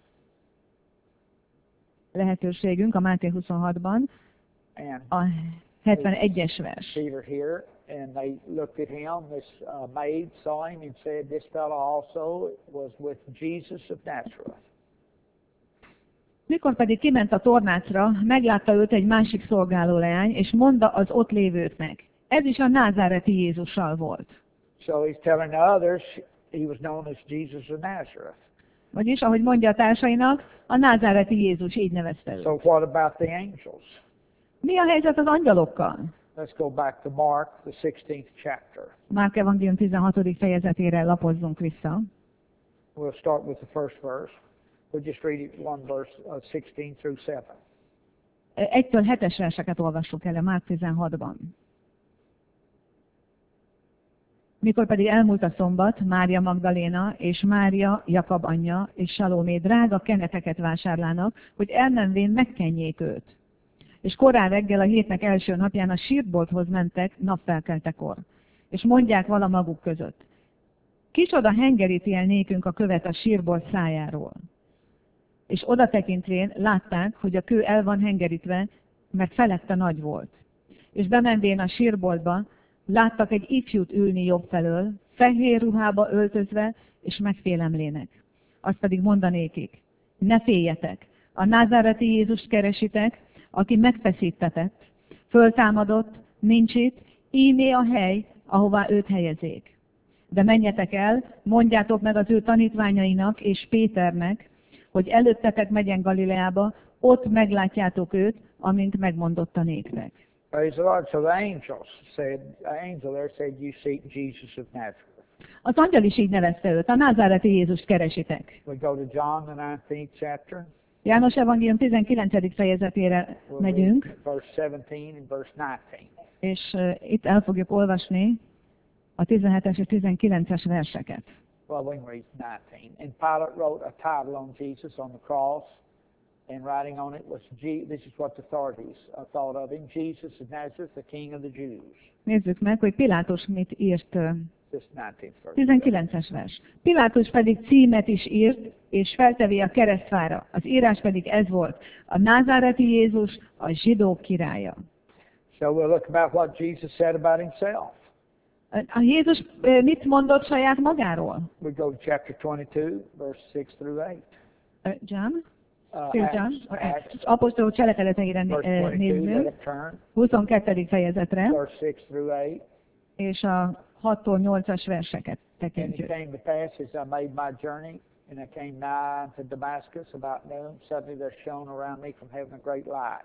Speaker 3: lehetőségünk, a Máté huszonhatban,
Speaker 2: And
Speaker 3: a hetvenegyes vers.
Speaker 2: Peter here, and they looked at him. This uh, maid saw him and said, "This fellow also was with Jesus of Nazareth."
Speaker 3: Mikor pedig kiment a tornácra, meglátta őt egy másik szolgáló leány, és mondta az ott lévőknek, ez is a názáreti Jézussal volt.
Speaker 2: So he's telling the others he was known as Jesus of Nazareth.
Speaker 3: Vagyis, ahogy mondja a társainak, a názáreti Jézus így nevezte őt.
Speaker 2: So what about the angels?
Speaker 3: Mi a helyzet az angyalokkal?
Speaker 2: Let's go back to Mark, the sixteenth chapter.
Speaker 3: Márk evangélium tizenhatodik fejezetére lapozzunk vissza.
Speaker 2: We'll start with the first verse. We'll just read it one verse, uh, sixteen through seven.
Speaker 3: Egytől hetes verseket olvassuk el a Márk tizenhatban. Mikor pedig elmúlt a szombat, Mária Magdaléna és Mária, Jakab anyja és Salomé drága keneteket vásárlának, hogy elmenvén megkenjék őt. És korán reggel a hétnek első napján a sírtbolthoz mentek napfelkeltekor. És mondják vala maguk között. Kicsoda hengeríti el nékünk a követ a sírbolt szájáról. És oda tekintvén látták, hogy a kő el van hengerítve, mert felette nagy volt. És bemenvén a sírboltba, láttak egy ifjút ülni jobb felől, fehér ruhába öltözve, és megfélemlének. Azt pedig mondanékik, ne féljetek, a názáreti Jézust keresitek, aki megfeszítetett, föltámadott, nincs itt, ímé a hely, ahová őt helyezék. De menjetek el, mondjátok meg az ő tanítványainak és Péternek, hogy előttetek megyen Galileába, ott meglátjátok őt, amint megmondotta néktek.
Speaker 2: Praise the Lord. So the angels said, the angel there said, "You seek Jesus of Nazareth."
Speaker 3: Az angyal is így nevezte őt, a názáreti Jézust keresitek.
Speaker 2: We go to John, the nineteenth chapter.
Speaker 3: János evangélium tizenkilencedik fejezetére
Speaker 2: We'll
Speaker 3: megyünk,
Speaker 2: read verse seventeen and verse nineteen.
Speaker 3: és uh, itt el fogjuk olvasni a tizenhetes és tizenkilences verseket.
Speaker 2: Well, we can read nineteen. And Pilate wrote a title on Jesus on the cross, and writing on it was, Je- this is what the authorities uh, thought of him, Jesus of Nazareth, the King of the Jews.
Speaker 3: Nézzük meg, hogy Pilátus mit írt. ö,
Speaker 2: This nineteenth verse.
Speaker 3: tizenkilences vers. Pilátus pedig címet is írt, és feltevi a keresztfára. Az írás pedig ez volt: a názáreti Jézus, a zsidók királya.
Speaker 2: So we'll look about what Jesus said about himself.
Speaker 3: A Jézus ö, mit mondott saját magáról?
Speaker 2: We go to chapter twenty-two, verse six through eight.
Speaker 3: Ö, John?
Speaker 2: Uh,
Speaker 3: Still John?
Speaker 2: Acts,
Speaker 3: Or
Speaker 2: Acts,
Speaker 3: Acts? Apostolok cselekedeteire
Speaker 2: verse
Speaker 3: ö,
Speaker 2: twenty-two, let
Speaker 3: nézzünk,
Speaker 2: it turn,
Speaker 3: huszonkettő fejezetre,
Speaker 2: verse six through eight.
Speaker 3: és a hattól nyolcas verseket
Speaker 2: And it
Speaker 3: tekintjük.
Speaker 2: came to pass as I made my journey, and I came nigh unto Damascus about noon. Suddenly there shone around me from heaven a great light.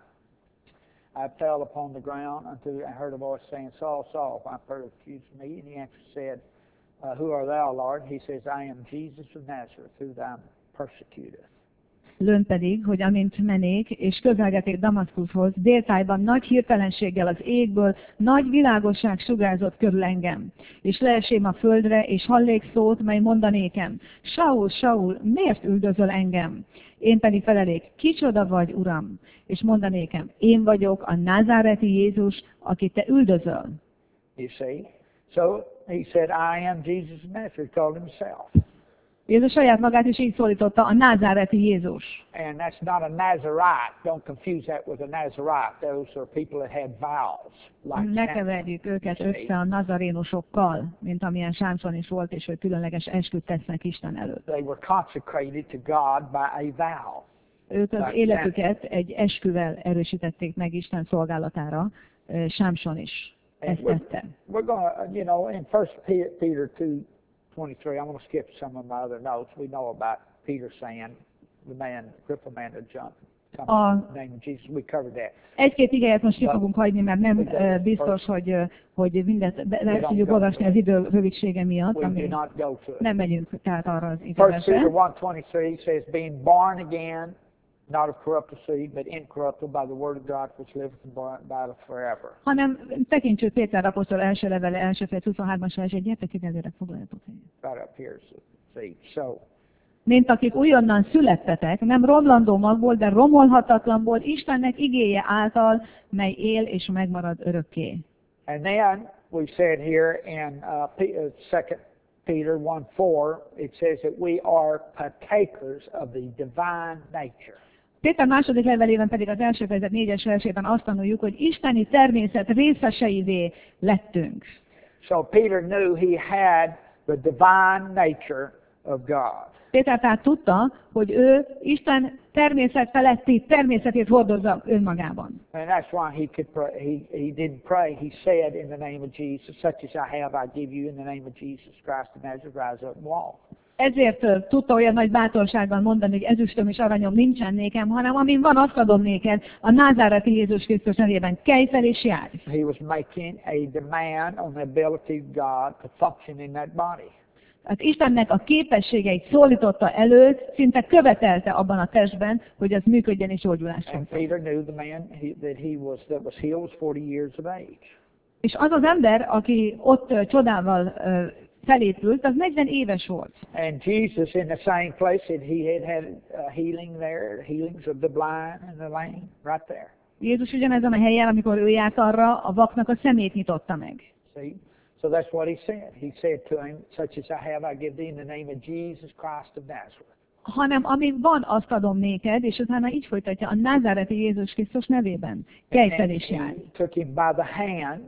Speaker 2: I fell upon the ground until I heard a voice saying, Saul, Saul, why persecutest me? And he answered, said, uh, Who art thou, Lord? He says, I am Jesus of Nazareth, who thou persecutest.
Speaker 3: Lőn pedig, hogy amint menék, és közelgeték Damaszkuszhoz, déltájban nagy hirtelenséggel az égből nagy világosság sugárzott körül engem. És leesém a földre, és hallék szót, mely mondanékem: Saul, Saul, miért üldözöl engem? Én pedig felelék: Kicsoda vagy, Uram? És mondanékem: Én vagyok a názáreti Jézus, akit te üldözöl.
Speaker 2: You see? So he said, I am Jesus of Nazareth, called himself.
Speaker 3: Jézus saját magát is így szólította: a názáreti Jézus.
Speaker 2: And that's not a Nazarite. Don't confuse that with a Nazarite. Those are people that had vows. Like
Speaker 3: Ne
Speaker 2: Samson.
Speaker 3: keverjük őket össze a nazarénusokkal, mint amilyen Sámson is volt, és hogy különleges esküt tesznek Isten előtt.
Speaker 2: They were consecrated to God by a vow.
Speaker 3: Ők az életüket egy esküvel erősítették meg Isten szolgálatára, Ö, Sámson is
Speaker 2: And
Speaker 3: ezt
Speaker 2: we're,
Speaker 3: tette.
Speaker 2: we're going to, you know, in First Peter two twenty-three, I'm going to skip some of my other notes. We know about Peter saying, the man, crippled man to jump. Come
Speaker 3: A-
Speaker 2: in the name of Jesus. We covered that.
Speaker 3: Egy-két igényt most ki fogunk hagyni, mert nem ö, biztos, hogy, ö, hogy mindet be- le tudjuk olvasni az idő rövidsége miatt,
Speaker 2: We do
Speaker 3: ami
Speaker 2: not go to it.
Speaker 3: nem megyünk tehát arra az
Speaker 2: First Peter
Speaker 3: időbe.
Speaker 2: one twenty-three says, being born again, not of corruptible seed, but incorruptible by the word of God, which liveth and abideth forever.
Speaker 3: Hanem tekintsük Péter apostol első levele, első fejez huszonhármas versét, gyertek ide előre, foglaljatok helyet.
Speaker 2: Right up here is the seed. So,
Speaker 3: Mint akik újonnan születtetek, nem romlandó magból, de romolhatatlanból, Istennek igéje által, mely él és megmarad örökké.
Speaker 2: and then we said here in uh, P- uh, Second Peter one four, it says that we are partakers of the divine nature.
Speaker 3: Péter második levelében pedig az első fejezet négyes versében azt tanuljuk, hogy isteni természet részeseivé lettünk.
Speaker 2: So Peter knew he had the divine nature of God.
Speaker 3: Péter tehát tudta, hogy ő Isten természet feletti természetét hordozza önmagában.
Speaker 2: And that's why he could pray. He, he didn't pray. He said, in the name of Jesus, such as I have, I give you in the name of Jesus Christ of Nazareth, rise up and walk.
Speaker 3: Ezért ö, tudta olyan nagy bátorsággal mondani, hogy ezüstöm és aranyom nincsen nékem, hanem amin van, azt adom néked, a názáreti Jézus Krisztus nevében. Kelj fel és járj!
Speaker 2: He was making a demand on the ability of God to function in that body.
Speaker 3: Hát Istennek a képességeit szólította elő, szinte követelte abban a testben, hogy az működjen és gyógyulást
Speaker 2: And
Speaker 3: hozzon.
Speaker 2: Peter knew the man he, that he was that was healed was forty years of age.
Speaker 3: És az az ember, aki ott ö, csodával ö, felépült, az negyven éves volt.
Speaker 2: And Jesus, in the same place that he had had uh, healing there, healings of the blind and the lame, right there.
Speaker 3: Jézus ugyanezen a helyen, amikor ő járt arra, a vaknak a szemét nyitotta meg.
Speaker 2: See? So that's what he said. He said to him, such as I have, I give thee in the name of Jesus Christ of Nazareth.
Speaker 3: Hanem amíg van, azt adom néked, és utána így folytatja, a názáreti Jézus Krisztus nevében. Kelj fel
Speaker 2: And
Speaker 3: és járj!
Speaker 2: he took him by the hand,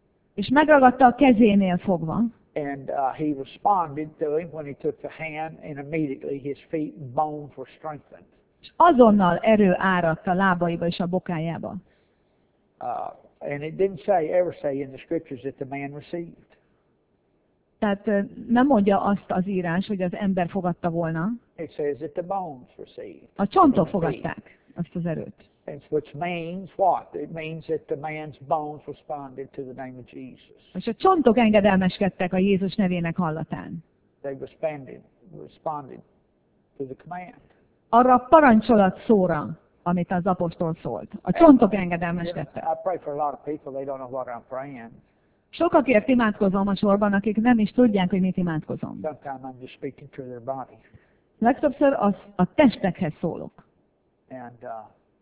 Speaker 3: És megragadta a kezénél fogva,
Speaker 2: and uh, he responded to him when he took the hand, and immediately his feet and bones were strengthened.
Speaker 3: és azonnal erő áradt a lábaiba és a bokájába.
Speaker 2: Uh, and it didn't say ever say in the scriptures that the man received.
Speaker 3: Tehát ö, nem mondja azt az írás, hogy az ember fogadta volna,
Speaker 2: It says that the bones received.
Speaker 3: a csontok fogadták azt az erőt.
Speaker 2: And which means what? It means that the man's bones responded to the name of Jesus.
Speaker 3: És a csontok engedelmeskedtek a Jézus nevének hallatán.
Speaker 2: They responded, responded to the command.
Speaker 3: Arra a parancsolat szóra, amit az apostol szólt. A csontok engedelmeskedtek.
Speaker 2: I pray for a lot of people, they don't know what I'm praying.
Speaker 3: Sokakért imádkozom a sorban, akik nem is tudják, hogy mit imádkozom.
Speaker 2: Sometimes I'm just speaking to their body.
Speaker 3: Legtöbbször az, a testekhez szólok.
Speaker 2: And, uh,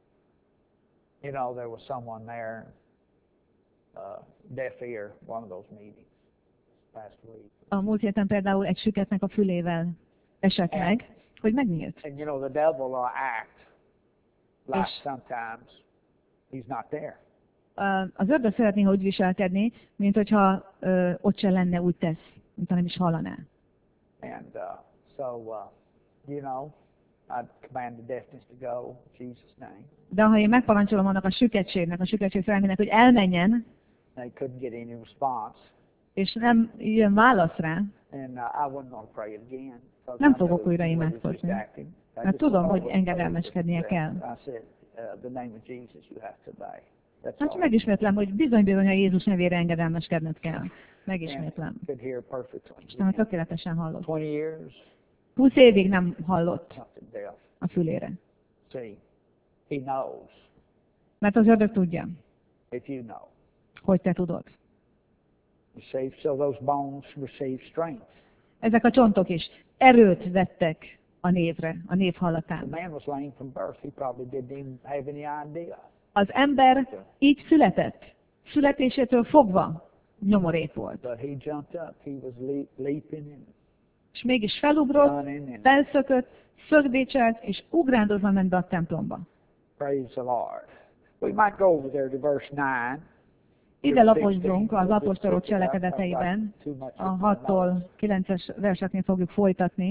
Speaker 2: you know, there was someone there, uh, deaf ear, one of those meetings last week.
Speaker 3: A múlt héten például egy süketnek a fülével esett meg, hogy megnyílt.
Speaker 2: And, you know, the devil will act like
Speaker 3: És-
Speaker 2: sometimes he's not there.
Speaker 3: Uh, Az ördög szeretné úgy viselkedni, mint hogyha uh, ott se lenne, úgy tesz, mint ha nem is hallaná.
Speaker 2: And uh, so, uh, you know, I command the deafness to go in Jesus' name.
Speaker 3: De ha én megparancsolom annak a süketségnek, a süketség szerelmének, hogy elmenjen,
Speaker 2: They couldn't get any response.
Speaker 3: és nem jön válasz rá,
Speaker 2: And uh, I wasn't going to pray it again. because
Speaker 3: Nem
Speaker 2: I knew
Speaker 3: fogok újra
Speaker 2: it was
Speaker 3: imádkozni.
Speaker 2: distracting. I
Speaker 3: Mert
Speaker 2: just
Speaker 3: tudom,
Speaker 2: thought,
Speaker 3: hogy
Speaker 2: well,
Speaker 3: engedelmeskednie kell.
Speaker 2: I said, uh, the name of Jesus you have to obey. That's
Speaker 3: Hát
Speaker 2: all.
Speaker 3: megismétlem, hogy bizony-bizony a Jézus nevére engedelmeskedned kell. Megismétlem.
Speaker 2: And could hear perfectly.
Speaker 3: Istenem tökéletesen hallott.
Speaker 2: twenty years,
Speaker 3: húsz évig nem hallott
Speaker 2: nothing deaf.
Speaker 3: a fülére.
Speaker 2: See, he knows
Speaker 3: Mert az ördög tudja,
Speaker 2: if you know.
Speaker 3: hogy te tudod.
Speaker 2: Receive, so those bones receive strength.
Speaker 3: Ezek a csontok is erőt vettek a névre, a név
Speaker 2: The
Speaker 3: hallatán.
Speaker 2: man was lame from birth. He probably didn't even have any idea.
Speaker 3: Az ember így született. Születésétől fogva nyomorék volt.
Speaker 2: But he jumped up. He was leap, leaping and
Speaker 3: És mégis felugrott,
Speaker 2: running and
Speaker 3: felszökött, szögdécselt, és ugrándozva ment be a templomba.
Speaker 2: praise the Lord. We might go over there to verse nine.
Speaker 3: Ide lapozzunk az apostolok cselekedeteiben, a hattól kilences verseknél fogjuk folytatni.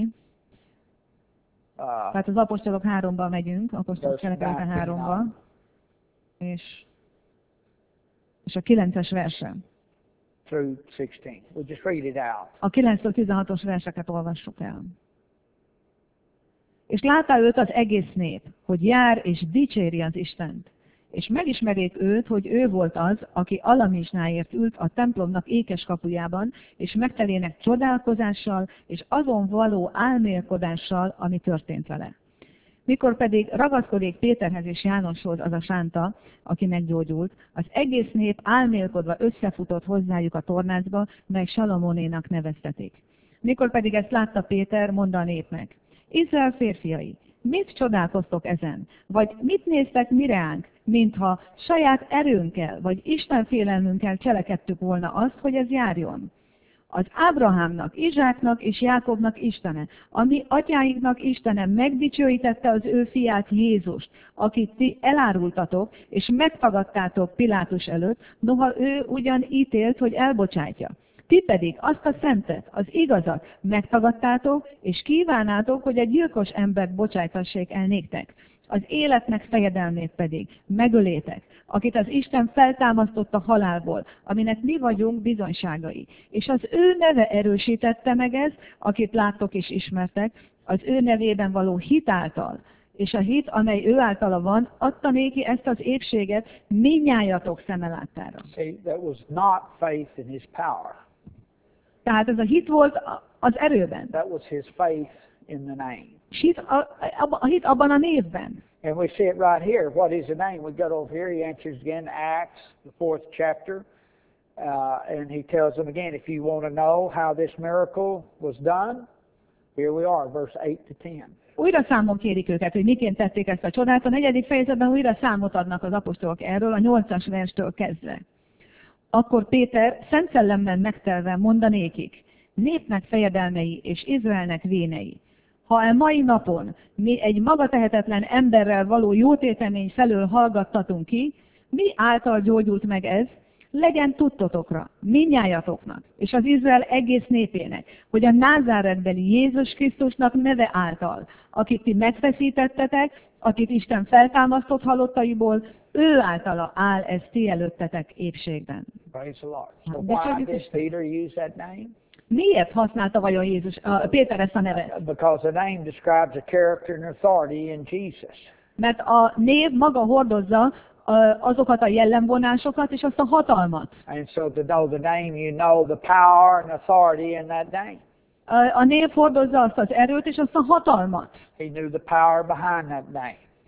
Speaker 2: Uh,
Speaker 3: Tehát az apostolok háromba megyünk, apostolok cselekedete háromba, és, és a kilences verse.
Speaker 2: through sixteen. We'll just read it out.
Speaker 3: A kilenctől tizenhatos verseket olvassuk el. És látta őt az egész nép, hogy jár és dicséri az Istent. És megismerik őt, hogy ő volt az, aki alamizsnáért ült a templomnak ékes kapujában, és megtelének csodálkozással, és azon való álmélkodással, ami történt vele. Mikor pedig ragaszkodik Péterhez és Jánoshoz az a sánta, aki meggyógyult, az egész nép álmélkodva összefutott hozzájuk a tornácba, mely Salamonénak neveztetik. Mikor pedig ezt látta Péter, mondta a népnek: Izrael férfiai, mit csodálkoztok ezen? Vagy mit néztek mi ránk, mintha saját erőnkkel, vagy Isten félelmünkkel cselekedtük volna azt, hogy ez járjon? Az Ábrahámnak, Izsáknak és Jákobnak Istene, ami atyáinknak Istene megdicsőítette az ő fiát Jézust, akit ti elárultatok, és megtagadtátok Pilátus előtt, noha ő ugyan ítélt, hogy elbocsátja. Ti pedig azt a szentet, az igazat megtagadtátok, és kívánnátok, hogy egy gyilkos embert bocsájtassék el néktek. Az életnek fejedelmét pedig megölétek, akit az Isten feltámasztott a halálból, aminek mi vagyunk bizonyságai. És az ő neve erősítette meg ezt, akit láttok és ismertek, az ő nevében való hit által. És a hit, amely ő általa van, adta néki ezt az épséget mindnyájatok szeme láttára.
Speaker 2: See, that was not faith in his power.
Speaker 3: Tehát ez a hit volt az erőben.
Speaker 2: That was his faith in the name.
Speaker 3: És hit a, a, a hit abban a névben.
Speaker 2: And we see it right here. What is the name? We got over here. He answers again, Acts, the fourth chapter. Uh, and he tells them again, if you want to know how this miracle was done, here we are, verse eight to ten.
Speaker 3: Újra számon kérik őket, hogy miként tették ezt a csodát. A negyedik fejezetben újra számot adnak az apostolok erről, a nyolcas verstől kezdve. Akkor Péter szent szellemmel megtelve mondanékik: népnek fejedelmei és Izraelnek vénei. Ha a mai napon mi egy magatehetetlen emberrel való jótétemény felől hallgattatunk ki, mi által gyógyult meg ez, legyen tudtotokra, mindnyájatoknak, és az Izrael egész népének, hogy a názáretbeli Jézus Krisztusnak neve által, akit ti megfeszítettetek, akit Isten feltámasztott halottaiból, ő általa áll ez ti előttetek épségben.
Speaker 2: Praise the Lord. So
Speaker 3: De
Speaker 2: why
Speaker 3: csak
Speaker 2: did
Speaker 3: Isten.
Speaker 2: Peter use that name?
Speaker 3: Miért használta vajon Jézus, uh, Péter ezt a nevet?
Speaker 2: Because the name describes a character and authority in Jesus.
Speaker 3: Mert a név maga hordozza uh, azokat a jellemvonásokat és azt a hatalmat.
Speaker 2: And so to know the name, you know the power and authority in that name.
Speaker 3: Uh, a név hordozza azt az erőt és azt a hatalmat.
Speaker 2: He knew the power behind that name.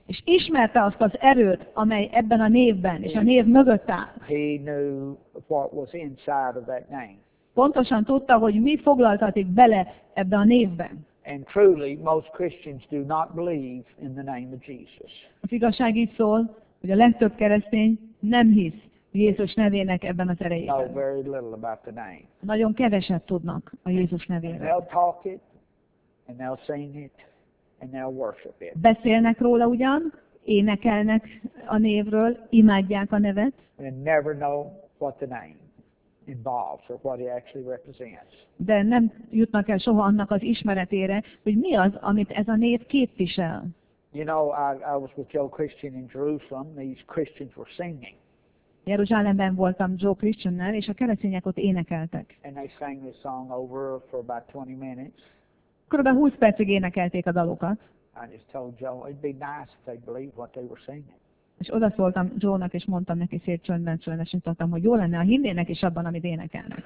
Speaker 3: És ismerte azt az erőt, amely ebben a névben és a név mögött áll.
Speaker 2: He knew what was inside of that name.
Speaker 3: Pontosan tudta, hogy mi foglaltatik bele ebbe a névben.
Speaker 2: And truly, most Christians do not believe in the name of Jesus.
Speaker 3: Az igazság így szól, hogy a legtöbb keresztény nem hisz Jézus nevének ebben az
Speaker 2: Know
Speaker 3: erejében.
Speaker 2: very little about the name.
Speaker 3: Nagyon keveset tudnak a Jézus
Speaker 2: And
Speaker 3: nevéről.
Speaker 2: they'll talk it, and they'll sing it, and they'll worship it.
Speaker 3: Beszélnek róla ugyan, énekelnek a névről, imádják a nevet,
Speaker 2: And never know what the name involves or what it actually represents.
Speaker 3: de nem jutnak el soha annak az ismeretére, hogy mi az, amit ez a név képvisel.
Speaker 2: You know, I, I was with Joe Christian in Jerusalem. These Christians were singing,
Speaker 3: Jeruzsálemben voltam Joe Christiannel, és a keresztények ott énekeltek.
Speaker 2: and they sang this song over for about twenty minutes.
Speaker 3: Körülbelül húsz percig énekelték a dalokat,
Speaker 2: I just told Joe it'd be nice if they believed what they were singing.
Speaker 3: és odaszóltam Joe-nak, és mondtam neki szép csöndben, csöndesítottam, hogy jó lenne, ha hinnének is abban, amit énekelnek.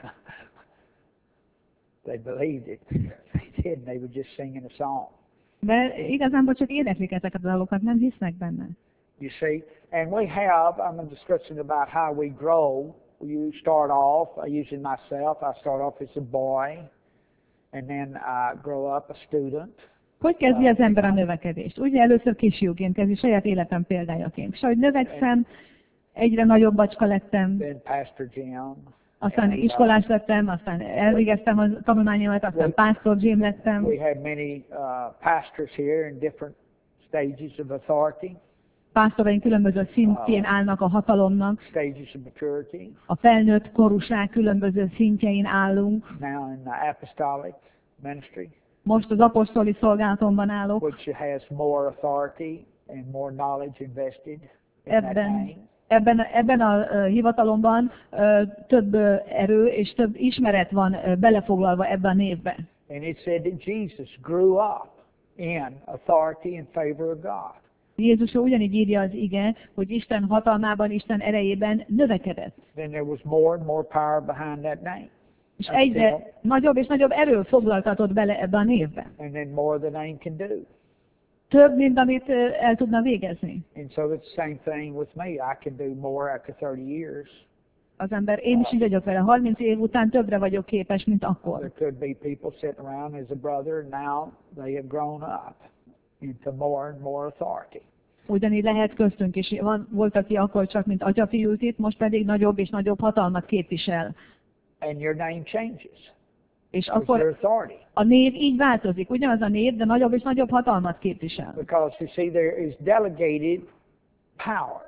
Speaker 2: They believed it. They didn't. They were just singing a song.
Speaker 3: De igazából csak éneklik ezeket a dalokat, nem hisznek benne.
Speaker 2: You see, and we have, I'm discussing about how we grow. You start off, uh, using myself, I start off as a boy, and then I grow up a student.
Speaker 3: Hogy kezdi az ember a növekedést? Ugye először kisfiúként kezdi, saját életem példájaként. És ahogy növekszem, egyre nagyobb bacska lettem,
Speaker 2: Then Pastor Jim.
Speaker 3: aztán
Speaker 2: and, uh,
Speaker 3: iskolás lettem, aztán elvégeztem a tanulmányomat, aztán pásztor Jim lettem.
Speaker 2: We have many uh, pastors here in different stages of authority,
Speaker 3: Pásztoraink különböző szintjén állnak a hatalomnak,
Speaker 2: stages of maturity.
Speaker 3: a felnőtt korúság különböző szintjein állunk.
Speaker 2: Now in the apostolic ministry,
Speaker 3: Most az apostoli szolgálatomban állok,
Speaker 2: which has more authority and more knowledge invested in that
Speaker 3: ebben,
Speaker 2: name.
Speaker 3: ebben, ebben a uh, hivatalomban uh, több uh, erő és több ismeret van uh, belefoglalva ebben a névbe.
Speaker 2: And it said that Jesus grew up in authority and favor of God.
Speaker 3: Jézusról ugyanígy írja az ige, hogy Isten hatalmában, Isten erejében növekedett.
Speaker 2: Then there was more and more power behind that name.
Speaker 3: És egyre nagyobb és nagyobb erő foglaltatott bele ebbe a névbe.
Speaker 2: And then more the name can do.
Speaker 3: Több, mint amit uh, el tudna végezni.
Speaker 2: And so it's the same thing with me. I can do more after thirty years.
Speaker 3: Az ember, én is így vagyok vele, harminc év után többre vagyok képes, mint akkor.
Speaker 2: There could be people sitting around as a brother, and now they have grown up into more and more authority.
Speaker 3: Ugyanígy lehet köztünk is. Van, volt, aki akkor csak mint atyafi ült itt, most pedig nagyobb és nagyobb hatalmat képvisel.
Speaker 2: And your name changes.
Speaker 3: És
Speaker 2: With your
Speaker 3: akkor
Speaker 2: authority.
Speaker 3: a név így változik. Ugyanaz a név, de nagyobb és nagyobb hatalmat képvisel.
Speaker 2: Because you see, there is delegated power.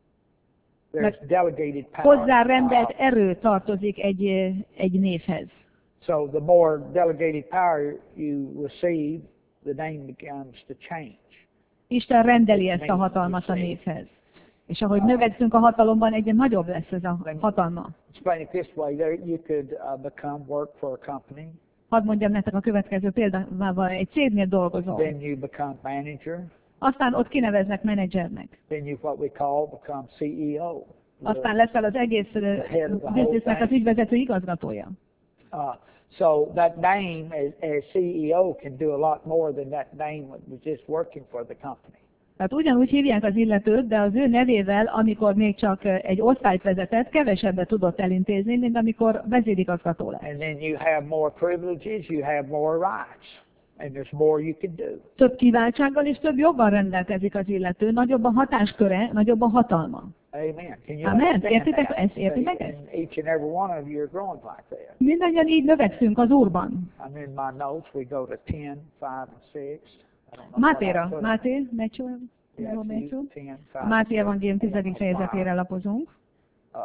Speaker 2: There's delegated power.
Speaker 3: Hozzárendelt erő tartozik egy, egy névhez.
Speaker 2: So the more delegated power you receive, the name begins to change.
Speaker 3: Isten rendeli ezt a hatalmat a névhez. És ahogy növekszünk a hatalomban, egyre nagyobb lesz ez a hatalma.
Speaker 2: Explain it this way: there you could uh, become work for a company,
Speaker 3: Hadd mondjam nektek a következő példával, egy cégnél dolgozol.
Speaker 2: then you become manager,
Speaker 3: Aztán ott kineveznek menedzsernek.
Speaker 2: then you what we call become C E O.
Speaker 3: Aztán leszel az egész uh, biznisznek az ügyvezető igazgatója.
Speaker 2: Uh, so that name as, as C E O can do a lot more than that name that was just working for the company.
Speaker 3: Tehát ugyanúgy hívják az illetőt, de az ő nevével, amikor még csak egy osztályt vezetett, kevesebbet tudott elintézni, mint amikor vezérigazgató lett.
Speaker 2: And then you have more privileges, you have more rights, and there's more you can do.
Speaker 3: Több kiváltsággal és több joggal rendelkezik az illető, nagyobb a hatásköre, nagyobb a hatalma.
Speaker 2: Amen. Can you
Speaker 3: Amen.
Speaker 2: understand
Speaker 3: Értitek-
Speaker 2: that?
Speaker 3: ezt értitek
Speaker 2: See,
Speaker 3: ezt?
Speaker 2: and each and every one of you are growing like that.
Speaker 3: Mindannyian így növekszünk az Úrban.
Speaker 2: I'm in my notes. We go to ten, five, and six. I don't know what I
Speaker 3: Mátéra,
Speaker 2: put.
Speaker 3: Máté, Matthew,
Speaker 2: Yeah,
Speaker 3: Matthew.
Speaker 2: ten,
Speaker 3: A
Speaker 2: five,
Speaker 3: Máté
Speaker 2: six.
Speaker 3: evangélium tizedik fejezetére lapozunk.
Speaker 2: Uh,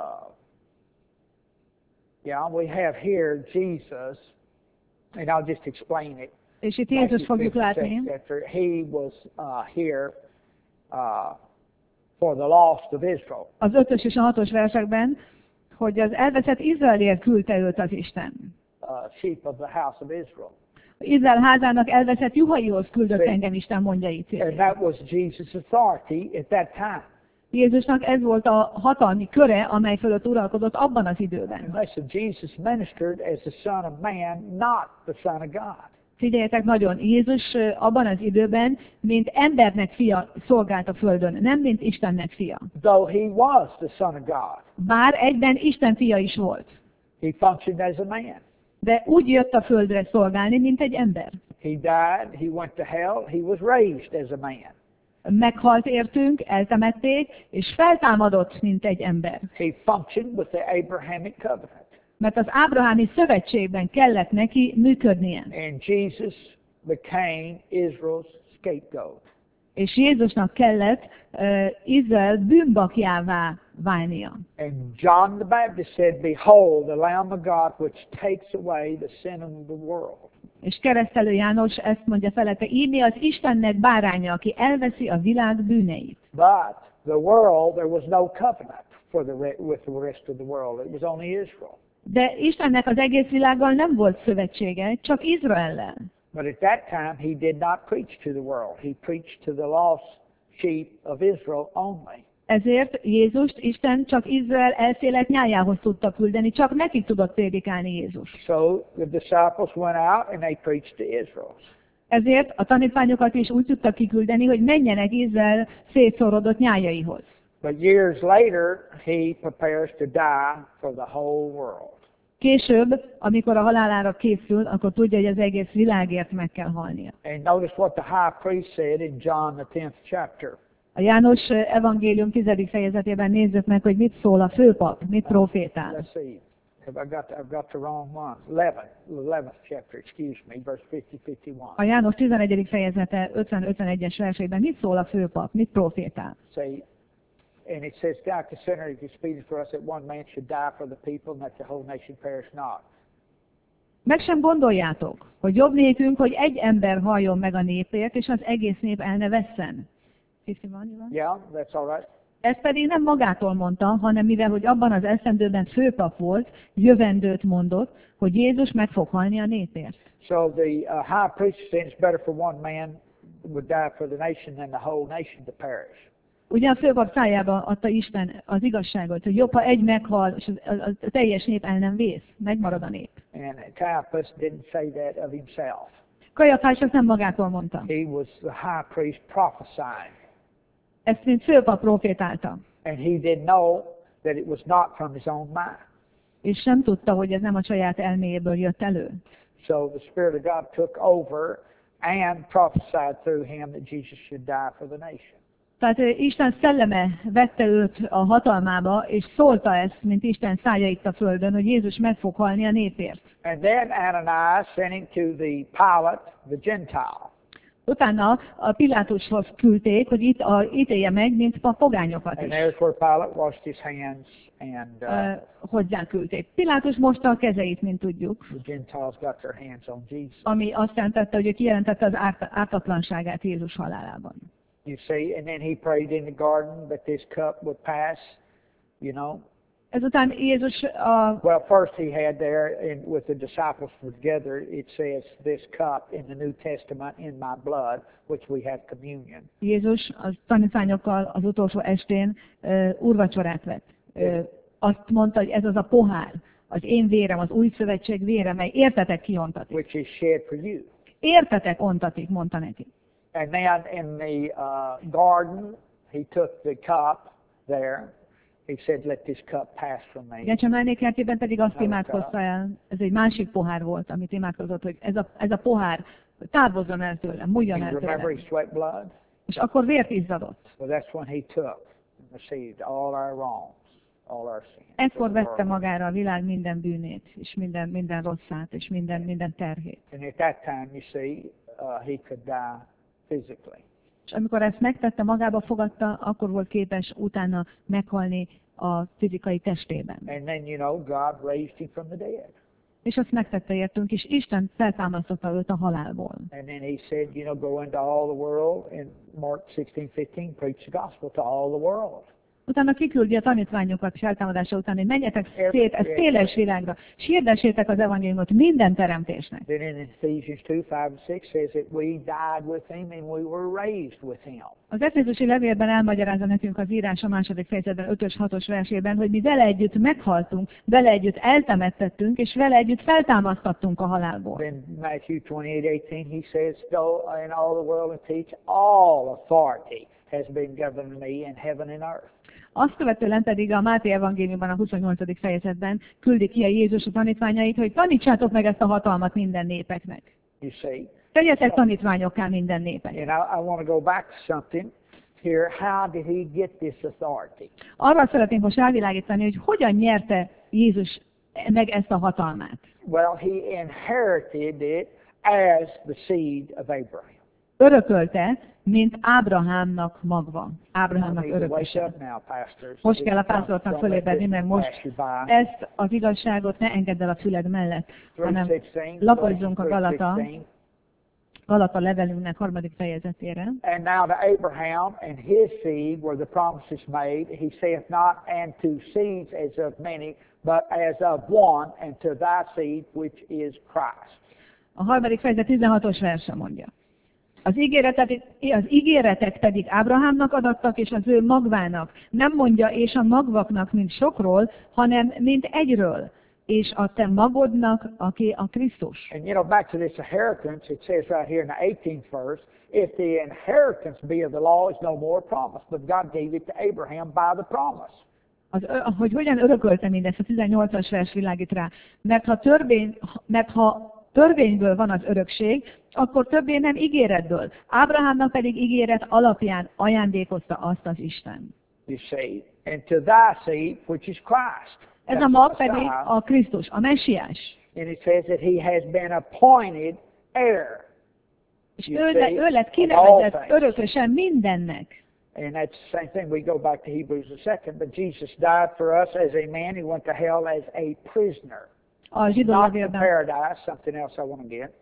Speaker 2: yeah, we have here Jesus, and I'll just explain it.
Speaker 3: És itt Jézus fogjuk látni.
Speaker 2: After he was uh, here uh, for the lost of Israel.
Speaker 3: Az ötös és a hatos versekben, hogy az elveszett Izraelért küldte őt az Isten.
Speaker 2: Uh, sheep of the house of Israel.
Speaker 3: Izrael házának elveszett juhaihoz küldött engem Isten, mondja itt.
Speaker 2: And that was Jesus' authority at that time.
Speaker 3: Jézusnak ez volt a hatalmi köre, amely fölött uralkodott abban az időben.
Speaker 2: And listen, Jesus ministered as the Son of Man, not the Son of God.
Speaker 3: Figyeljetek nagyon, Jézus ö, abban az időben, mint embernek fia szolgált a földön, nem mint Istennek fia.
Speaker 2: Though he was the Son of God,
Speaker 3: Bár egyben Isten fia is volt.
Speaker 2: he functioned as a man.
Speaker 3: De úgy jött a földre szolgálni, mint egy ember.
Speaker 2: He died, he went to hell, he was raised as a man.
Speaker 3: Meghalt értünk, eltemették, és feltámadott, mint egy ember.
Speaker 2: He functioned with the Abrahamic covenant.
Speaker 3: Mert az ábrahámi szövetségben kellett neki működnie.
Speaker 2: And Jesus became Israel's scapegoat.
Speaker 3: És Jézusnak kellett uh, Izrael bűnbakjává válnia.
Speaker 2: And John the Baptist said, "Behold, the Lamb of God which takes away the sin of the world."
Speaker 3: És keresztelő János ezt mondja felette, írni az Istennek báránya, aki elveszi a világ bűneit.
Speaker 2: But the world, there was no covenant for the re- with the rest of the world. It was only Israel.
Speaker 3: De Istennek az egész világgal nem volt szövetsége, csak Izraellel.
Speaker 2: But at that time, he did not preach to the world. He preached to the lost sheep of Israel only.
Speaker 3: Ezért Jézust Isten csak Izrael elszélet nyájához tudta küldeni, csak neki tudott prédikálni Jézus.
Speaker 2: So the disciples went out and they preached to Israel.
Speaker 3: Ezért a tanítványokat is úgy tudta kiküldeni, hogy menjenek Izrael szétszorodott nyájaihoz.
Speaker 2: But years later, he prepares to die for the whole world.
Speaker 3: Később, amikor a halálára készül, akkor tudja, hogy az egész világért meg kell halnia.
Speaker 2: And notice what the high priest said in John the tenth chapter.
Speaker 3: A János evangélium tizedik fejezetében nézzük meg, hogy mit szól a főpap, mit profétál.
Speaker 2: Let's see. Have I got the, I've got the wrong one. eleven, eleventh chapter, excuse me, verse fifty, fifty-one.
Speaker 3: A János tizenegyedik fejezete ötven-ötvenegyes versében mit szól a főpap, mit profétál?
Speaker 2: Say, and it says, "God consider it expedient for us that one man should die for the people, and that the whole nation perish not."
Speaker 3: Meg sem gondoljátok, hogy jobb nékünk, hogy egy ember halljon meg a népért, és az egész nép el ne vesszen. ötven, van?
Speaker 2: Yeah, that's all right.
Speaker 3: Ezt pedig nem magától mondta, hanem mivel, hogy abban az eszendőben főpap volt, jövendőt mondott, hogy Jézus meg fog halni a népért.
Speaker 2: So the uh, high priest said it's better for one man would die for the nation than the whole nation to perish.
Speaker 3: Ugye a főpap szájába adta Isten az igazságot, hogy jobb, ha egy meghal, és a, a, a teljes nép el nem vész, megmarad a nép.
Speaker 2: And Caiaphas didn't say that of himself.
Speaker 3: Kajafás azt nem magától mondta.
Speaker 2: He was the high priest prophesying.
Speaker 3: Ezt mint főpap profétálta.
Speaker 2: And he did know that it was not from his own mind.
Speaker 3: És sem tudta, hogy ez nem a saját elméjéből jött elő.
Speaker 2: So the Spirit of God took over and prophesied through him that Jesus should die for the nation.
Speaker 3: Tehát Isten szelleme vette őt a hatalmába, és szólta ezt, mint Isten szája itt a földön, hogy Jézus meg fog halni a népért.
Speaker 2: And then Ananias sent him to the Pilate, the Gentile.
Speaker 3: Utána a Pilátushoz küldték, hogy itt a, ítélje meg, mint a pogányokat
Speaker 2: And
Speaker 3: is.
Speaker 2: there's where Pilate washed his hands, and uh,
Speaker 3: Uh, hozzá küldték. Pilátus mosta a kezeit, mint tudjuk,
Speaker 2: the Gentiles got their hands on Jesus.
Speaker 3: ami azt jelentette, hogy ő kijelentette az árt, ártatlanságát Jézus halálában.
Speaker 2: You see, and then he prayed in the garden that this cup would pass, you know.
Speaker 3: Ezután Jézus a,
Speaker 2: Well, first he had there, in, with the disciples together, it says, "This cup in the New Testament in my blood, which we have communion."
Speaker 3: Jézus a tanítványokkal az utolsó estén uh, úrvacsorát vett. Uh, azt mondta, hogy ez az a pohár, az én vérem, az új szövetség vére, mely értetek kiontatik.
Speaker 2: Which is shed for you.
Speaker 3: Értetek ontatik, mondta neki.
Speaker 2: And then in the uh, garden, he took the cup there. He said, "Let this cup pass from me."
Speaker 3: Gecsemáné kertjében pedig azt imádkozta el, ez egy másik pohár volt, amit imádkozott, hogy ez a, ez a pohár távozzon el tőlem, múljon
Speaker 2: And
Speaker 3: el
Speaker 2: remember,
Speaker 3: tőlem.
Speaker 2: he sweat blood.
Speaker 3: És akkor vért izzadott.
Speaker 2: Well, that's when he took and received all our wrongs, all our sins.
Speaker 3: Ekkor vette magára a világ minden bűnét, és minden, minden rosszát, és minden, minden terhét.
Speaker 2: And at that time, you see, uh, he could die physically.
Speaker 3: És amikor ezt megtette, magába fogadta, akkor volt képes utána meghalni a fizikai testében.
Speaker 2: And then, you know, God raised him from the dead.
Speaker 3: És azt megtette értünk, és Isten feltámasztotta őt a halálból.
Speaker 2: And then he said, you know, go into all the world, in Mark sixteen fifteen, preach the gospel to all the world.
Speaker 3: Utána kiküldi a tanítványokat feltámadása után, hogy menjetek szét, ez széles világra, és hirdessétek az evangéliumot minden teremtésnek.
Speaker 2: Then in Ephesians two, five, and six says that we died with him and we were raised with him.
Speaker 3: Az Efézusi levélben elmagyarázza nekünk az írás a második fejezetben ötös hatos versében, hogy mi vele együtt meghaltunk, vele együtt eltemettettünk, és vele együtt feltámasztattunk a halálból.
Speaker 2: Then Matthew twenty-eight, eighteen, he says, go in all the world and teach, all authority has been given to me in heaven and earth.
Speaker 3: Azt követően pedig a Máté evangéliumban a huszonnyolcadik fejezetben küldi ki a Jézus a tanítványait, hogy tanítsátok meg ezt a hatalmat minden népeknek.
Speaker 2: You see?
Speaker 3: Tegyetek tanítványokká minden népeknek.
Speaker 2: And I, I want to go back to something here. How did he get this authority?
Speaker 3: Arra szeretném most rávilágítani, hogy hogyan nyerte Jézus meg ezt a hatalmát.
Speaker 2: Well, he inherited it as the seed of Abraham.
Speaker 3: Örökölte, mint Ábrahámnak magva. Ábrahámnak
Speaker 2: I need to wake
Speaker 3: örököse.
Speaker 2: up now, pastors.
Speaker 3: Most kell a
Speaker 2: Don't
Speaker 3: pásztornak
Speaker 2: let
Speaker 3: fölébredni,
Speaker 2: this
Speaker 3: mert most
Speaker 2: pass you by.
Speaker 3: ezt az igazságot ne engedd el a füled mellett, hanem
Speaker 2: three sixteen,
Speaker 3: lapozzunk a
Speaker 2: three
Speaker 3: Galata,
Speaker 2: sixteen.
Speaker 3: Galata levelünknek harmadik fejezetére.
Speaker 2: And now to Abraham and his seed were the promises made. He saith not, and to seeds as of many, but as of one, and to thy seed, which is Christ.
Speaker 3: A harmadik fejezet tizenhatos verse mondja. Az ígéretek, az ígéretek pedig Ábrahámnak adattak, és az ő magvának. Nem mondja, és a magvaknak, mint sokról, hanem mint egyről. És a te magodnak, aki a Krisztus.
Speaker 2: And you know, back to this inheritance, it says right here in the eighteenth verse, if the inheritance be of the law, is no more promise, but God gave it to Abraham by the promise.
Speaker 3: Az, hogy hogyan örökölte mindezt, a tizennyolcas vers világít rá. Mert ha, törvény, mert ha törvényből van az örökség, akkor többé nem ígéretből. Ábrahámnak pedig ígéret alapján ajándékozta azt az Isten.
Speaker 2: You see, and to thy seed, which is Christ.
Speaker 3: Ez a mag pedig a Krisztus, a Messiás.
Speaker 2: And it says that he has been appointed heir.
Speaker 3: És ő, le, ő lett kinevezett örökösen mindennek.
Speaker 2: And that's the same thing. We go back to Hebrews the second, but Jesus died for us as a man who went to hell as a prisoner.
Speaker 3: A zsidó
Speaker 2: Not to
Speaker 3: levélben.
Speaker 2: paradise, something else I want to get.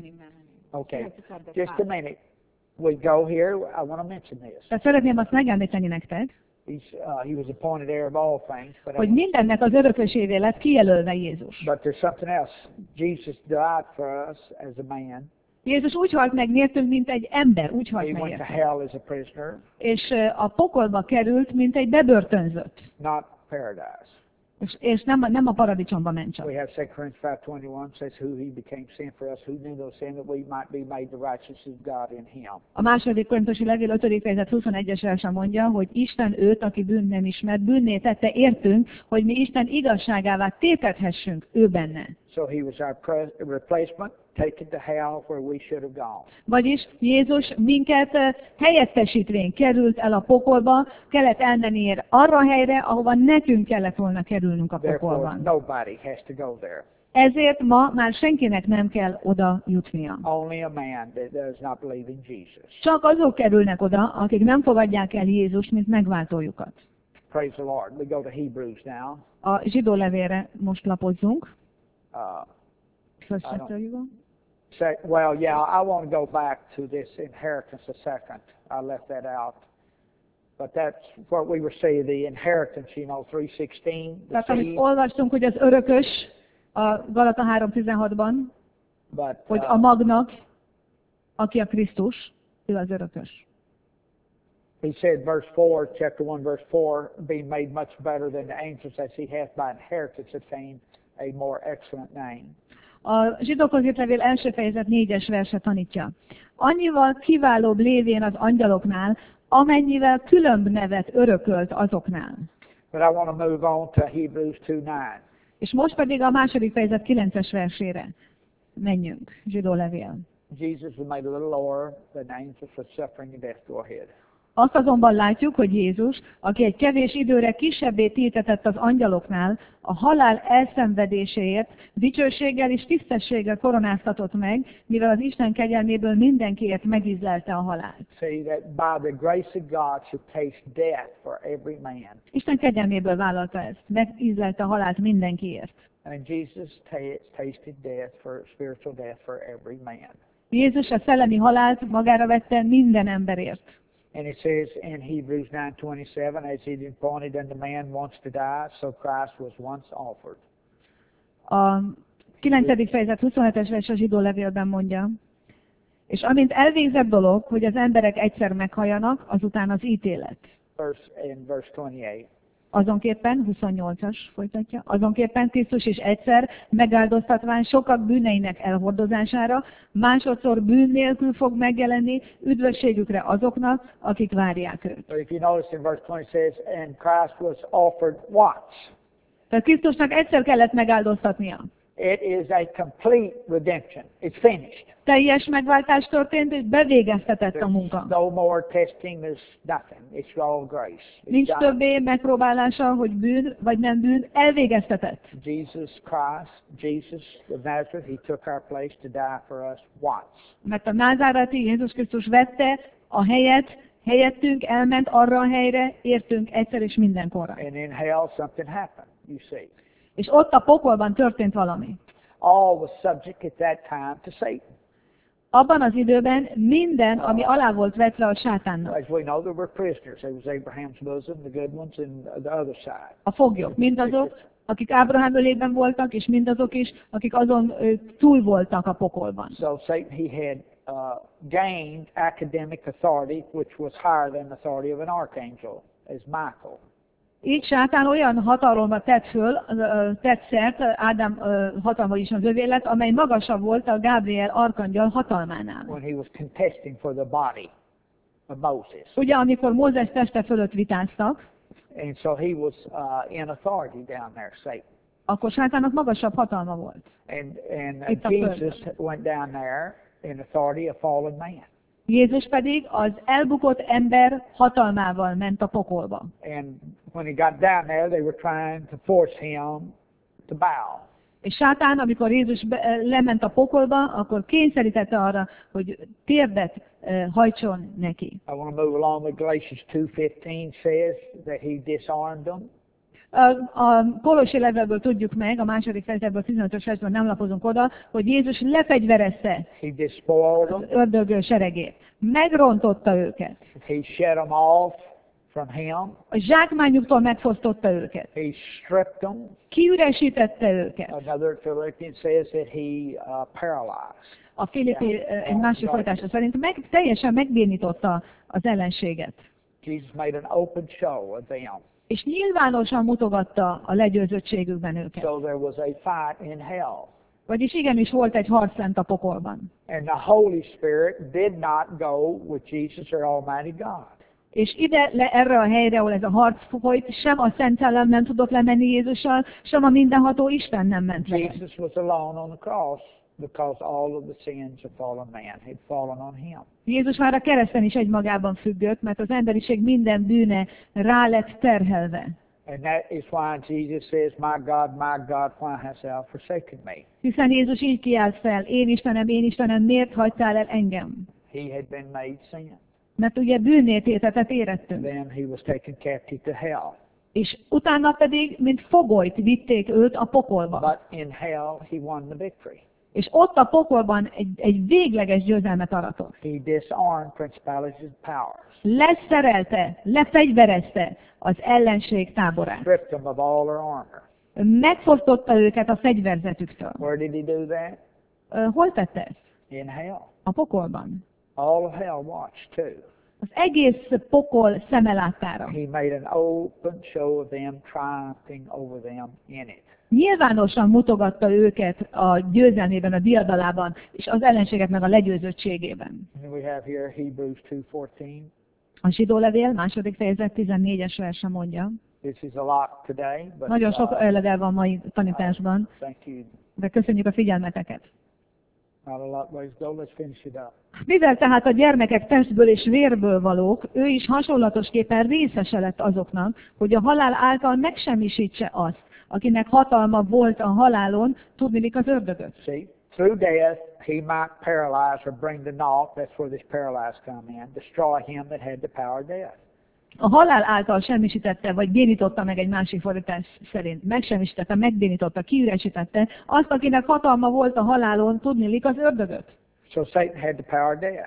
Speaker 2: Okay, just a minute. We go here, I want to mention this.
Speaker 3: Tehát szeretném azt megemlíteni nektek,
Speaker 2: He's, uh, he was appointed heir of all things, but,
Speaker 3: hogy
Speaker 2: I,
Speaker 3: mindennek az örökösévé lett kijelölve Jézus.
Speaker 2: but there's something else. Jesus died for us as a man.
Speaker 3: Jézus úgy halt meg miértünk, mint egy ember, úgy halt
Speaker 2: He
Speaker 3: meg
Speaker 2: went to
Speaker 3: értünk.
Speaker 2: hell as a prisoner,
Speaker 3: És ö, a pokolba került, mint egy bebörtönzött.
Speaker 2: not paradise.
Speaker 3: És, és nem, a- nem a paradicsomba ment csak.
Speaker 2: We have Second Corinthians five twenty-one says, who he became sin for us, who knew no sin, that we might be made the righteousness of God in him.
Speaker 3: A második korintusi levél ötödik fejezet huszonegyes verse mondja, hogy Isten őt, aki bűnt nem ismert, bűnné tette értünk, hogy mi Isten igazságává tépedhessünk ő benne.
Speaker 2: So he was our pre- replacement, taken to hell where we should have gone.
Speaker 3: Vagyis Jézus minket ö, helyettesítvén került el a pokolba, kellett elmenni arra a helyre, ahova nekünk kellett volna kerülnünk a
Speaker 2: Therefore,
Speaker 3: pokolban.
Speaker 2: nobody has to go there.
Speaker 3: Ezért ma már senkinek nem kell oda jutnia.
Speaker 2: Only a man that does not believe in Jesus.
Speaker 3: Csak azok kerülnek oda, akik nem fogadják el Jézust, mint megváltójukat.
Speaker 2: Praise the Lord. We go to Hebrews now.
Speaker 3: A zsidó levélre most lapozzunk.
Speaker 2: Uh,
Speaker 3: First
Speaker 2: I don't-
Speaker 3: chapter, you go?
Speaker 2: sec- well, yeah, I want to go back to this inheritance a second. I left that out. But that's what we were saying, the inheritance, you know, three sixteen, the
Speaker 3: Tehát amit
Speaker 2: seed,
Speaker 3: olvastunk, hogy az örökös a Galata három tizenhatban,
Speaker 2: but
Speaker 3: hogy a
Speaker 2: uh,
Speaker 3: magnak, aki a Krisztus, ő az örökös.
Speaker 2: he said, verse four, chapter one, verse four, being made much better than the angels, as he hath by inheritance attained a more excellent name.
Speaker 3: A zsidókhoz írt levél első fejezet négyes verse tanítja. Annyival kiválóbb lévén az angyaloknál, amennyivel különb nevet örökölt azoknál.
Speaker 2: But I want to move on to Hebrews two nine.
Speaker 3: És most pedig a második fejezet kilences versére menjünk, zsidó levél.
Speaker 2: Jesus was made a little lower than angels for suffering and death. Go ahead.
Speaker 3: Azt azonban látjuk, hogy Jézus, aki egy kevés időre kisebbé tiltetett az angyaloknál, a halál elszenvedéséért dicsőséggel és tisztességgel koronáztatott meg, mivel az Isten kegyelméből mindenkiért megízlelte a halált.
Speaker 2: See that by the grace of God should taste death for every man.
Speaker 3: Isten kegyelméből vállalta ezt, megízlelte a halált mindenkiért.
Speaker 2: And Jesus ta- tasted death for spiritual death for every man.
Speaker 3: Jézus a szellemi halált magára vette minden emberért.
Speaker 2: And it says in Hebrews nine twenty-seven, as it is appointed unto man once to die, so Christ was once offered.
Speaker 3: A kilencedik fejezet huszonhetes vers a zsidó levélben mondja, és amint elvégzett dolog, hogy az emberek egyszer meghalljanak, azután az ítélet.
Speaker 2: Verse, in verse twenty-eight.
Speaker 3: Azonképpen, huszonnyolcas folytatja, azonképpen Krisztus is egyszer megáldoztatván sokak bűneinek elhordozására, másodszor bűn nélkül fog megjelenni üdvösségükre azoknak, akik várják őt.
Speaker 2: But if you notice in verse twenty it says, and Christ was offered once.
Speaker 3: Tehát Krisztusnak egyszer kellett megáldoztatnia.
Speaker 2: It is a complete redemption. It's finished.
Speaker 3: Teljes megváltás történt, és bevégeztetett a munka.
Speaker 2: There's no more testing, there's nothing. It's all grace. It's
Speaker 3: Nincs
Speaker 2: done.
Speaker 3: többé megpróbálása, hogy bűn vagy nem bűn, elvégeztetett.
Speaker 2: Jesus Christ, Jesus of Nazareth, He took our place to die for us once.
Speaker 3: Mert a názáreti Jézus Krisztus vette a helyet, helyettünk elment arra a helyre, értünk egyszer és mindenkorra.
Speaker 2: And in hell something happened, you see.
Speaker 3: És ott a pokolban történt valami.
Speaker 2: All was subject at that time to Satan.
Speaker 3: Abban az időben minden, ami alá volt vetve a sátánnak.
Speaker 2: As we know, there were prisoners. There was Abraham's bosom, the good ones, and the other side.
Speaker 3: A foglyok, mindazok, akik Ábrahám ölében voltak, és mindazok is, akik azon ö, túl voltak a pokolban.
Speaker 2: So Satan, he had uh, gained academic authority, which was higher than the authority of an archangel, as Michael.
Speaker 3: Így sátán olyan hatalomra tett föl, ö, tett szert, Ádám ö, hatalma is az övé lett, amely magasabb volt a Gábriel arkangyal hatalmánál.
Speaker 2: When he was contesting for the body of Moses.
Speaker 3: Ugye, amikor Mózes teste fölött vitáztak,
Speaker 2: And so he was uh, in authority down there, Satan.
Speaker 3: akkor sátának magasabb hatalma volt.
Speaker 2: And, and
Speaker 3: It's a
Speaker 2: uh, Jesus went down there in authority of fallen man.
Speaker 3: Jézus pedig az elbukott ember hatalmával ment a pokolba.
Speaker 2: And when he got down there, they were trying to force him to bow.
Speaker 3: És sátán, amikor Jézus be, lement a pokolba, akkor kényszerítette arra, hogy térdet uh, hajtson neki.
Speaker 2: I want to move along with Galatians two fifteen says that he disarmed them.
Speaker 3: A, a Kolossi levélből tudjuk meg, a második fejezetből, tizenötös versből nem lapozunk oda, hogy Jézus lefegyverezte
Speaker 2: He despoiled
Speaker 3: az
Speaker 2: them.
Speaker 3: ördög seregét. Megrontotta őket.
Speaker 2: He shut them off from him.
Speaker 3: A zsákmányuktól megfosztotta őket.
Speaker 2: He stripped them.
Speaker 3: Kiüresítette őket.
Speaker 2: Another Philippians says that he uh, paralyzed.
Speaker 3: A Filippi egy másik folytása szerint meg, teljesen megbénította az ellenséget.
Speaker 2: Jesus made an open show of them.
Speaker 3: És nyilvánosan mutogatta a legyőzöttségükben őket.
Speaker 2: So there was a fight in hell.
Speaker 3: Vagyis igenis volt egy harc lent a pokolban.
Speaker 2: And the Holy Spirit did not go with Jesus or Almighty God.
Speaker 3: És ide, le, erre a helyre, ahol ez a harc folyt, sem a Szent Szellem nem tudott lemenni Jézussal, sem a mindenható Isten nem ment vele.
Speaker 2: Jesus was alone on the cross because all of the sins of fallen man had fallen on him.
Speaker 3: Jézus már a kereszten is egymagában függött, mert az emberiség minden bűne rá lett terhelve.
Speaker 2: And that is why Jesus says, My God, my God, why hast thou forsaken me?
Speaker 3: Hiszen Jézus így kiált fel, én Istenem, én Istenem, miért hagytál el engem?
Speaker 2: He had been made sin.
Speaker 3: Mert ugye bűnnététetet érettünk.
Speaker 2: Then he was taken captive to hell.
Speaker 3: És utána pedig, mint fogolyt vitték őt a pokolba.
Speaker 2: But in hell he won the victory.
Speaker 3: És ott a pokolban egy, egy végleges győzelmet aratott.
Speaker 2: He disarmed principalities and powers.
Speaker 3: Leszerelte, lefegyverezte az ellenség táborát.
Speaker 2: Stripped them of all their armor.
Speaker 3: Megfosztotta őket a fegyverzetüktől.
Speaker 2: Where did he do that?
Speaker 3: Ö, Hol tette ezt?
Speaker 2: In hell.
Speaker 3: A pokolban.
Speaker 2: All of hell watched too.
Speaker 3: Az egész pokol szemelátára.
Speaker 2: He made an open show of them, triumphing over them in it.
Speaker 3: Nyilvánosan mutogatta őket a győzelmében, a diadalában, és az ellenséget meg a legyőzöttségében.
Speaker 2: And we have here Hebrews two fourteen.
Speaker 3: A zsidó levél második fejezet tizennégyes verse mondja.
Speaker 2: This is a lot today, but
Speaker 3: Nagyon sok
Speaker 2: uh,
Speaker 3: ölevel van mai tanításban,
Speaker 2: thank you.
Speaker 3: de köszönjük a figyelmeteket.
Speaker 2: Not a lot ways to go. Let's finish it up.
Speaker 3: Mivel tehát a gyermekek testből és vérből valók, ő is hasonlatosképpen részese lett azoknak, hogy a halál által megsemmisítse azt, akinek hatalma volt a halálon, tudnilik az ördögöt.
Speaker 2: See, through death he might paralyze or bring to naught. That's where this paralyze come in. Destroy him that had the power of death.
Speaker 3: A halál által semmisítette, vagy bénította meg egy másik fordítás szerint. Megsemmisítette, megbénította, kiüresítette azt, akinek hatalma volt a halálon, tudnilik az ördögöt.
Speaker 2: So Satan had the power of death.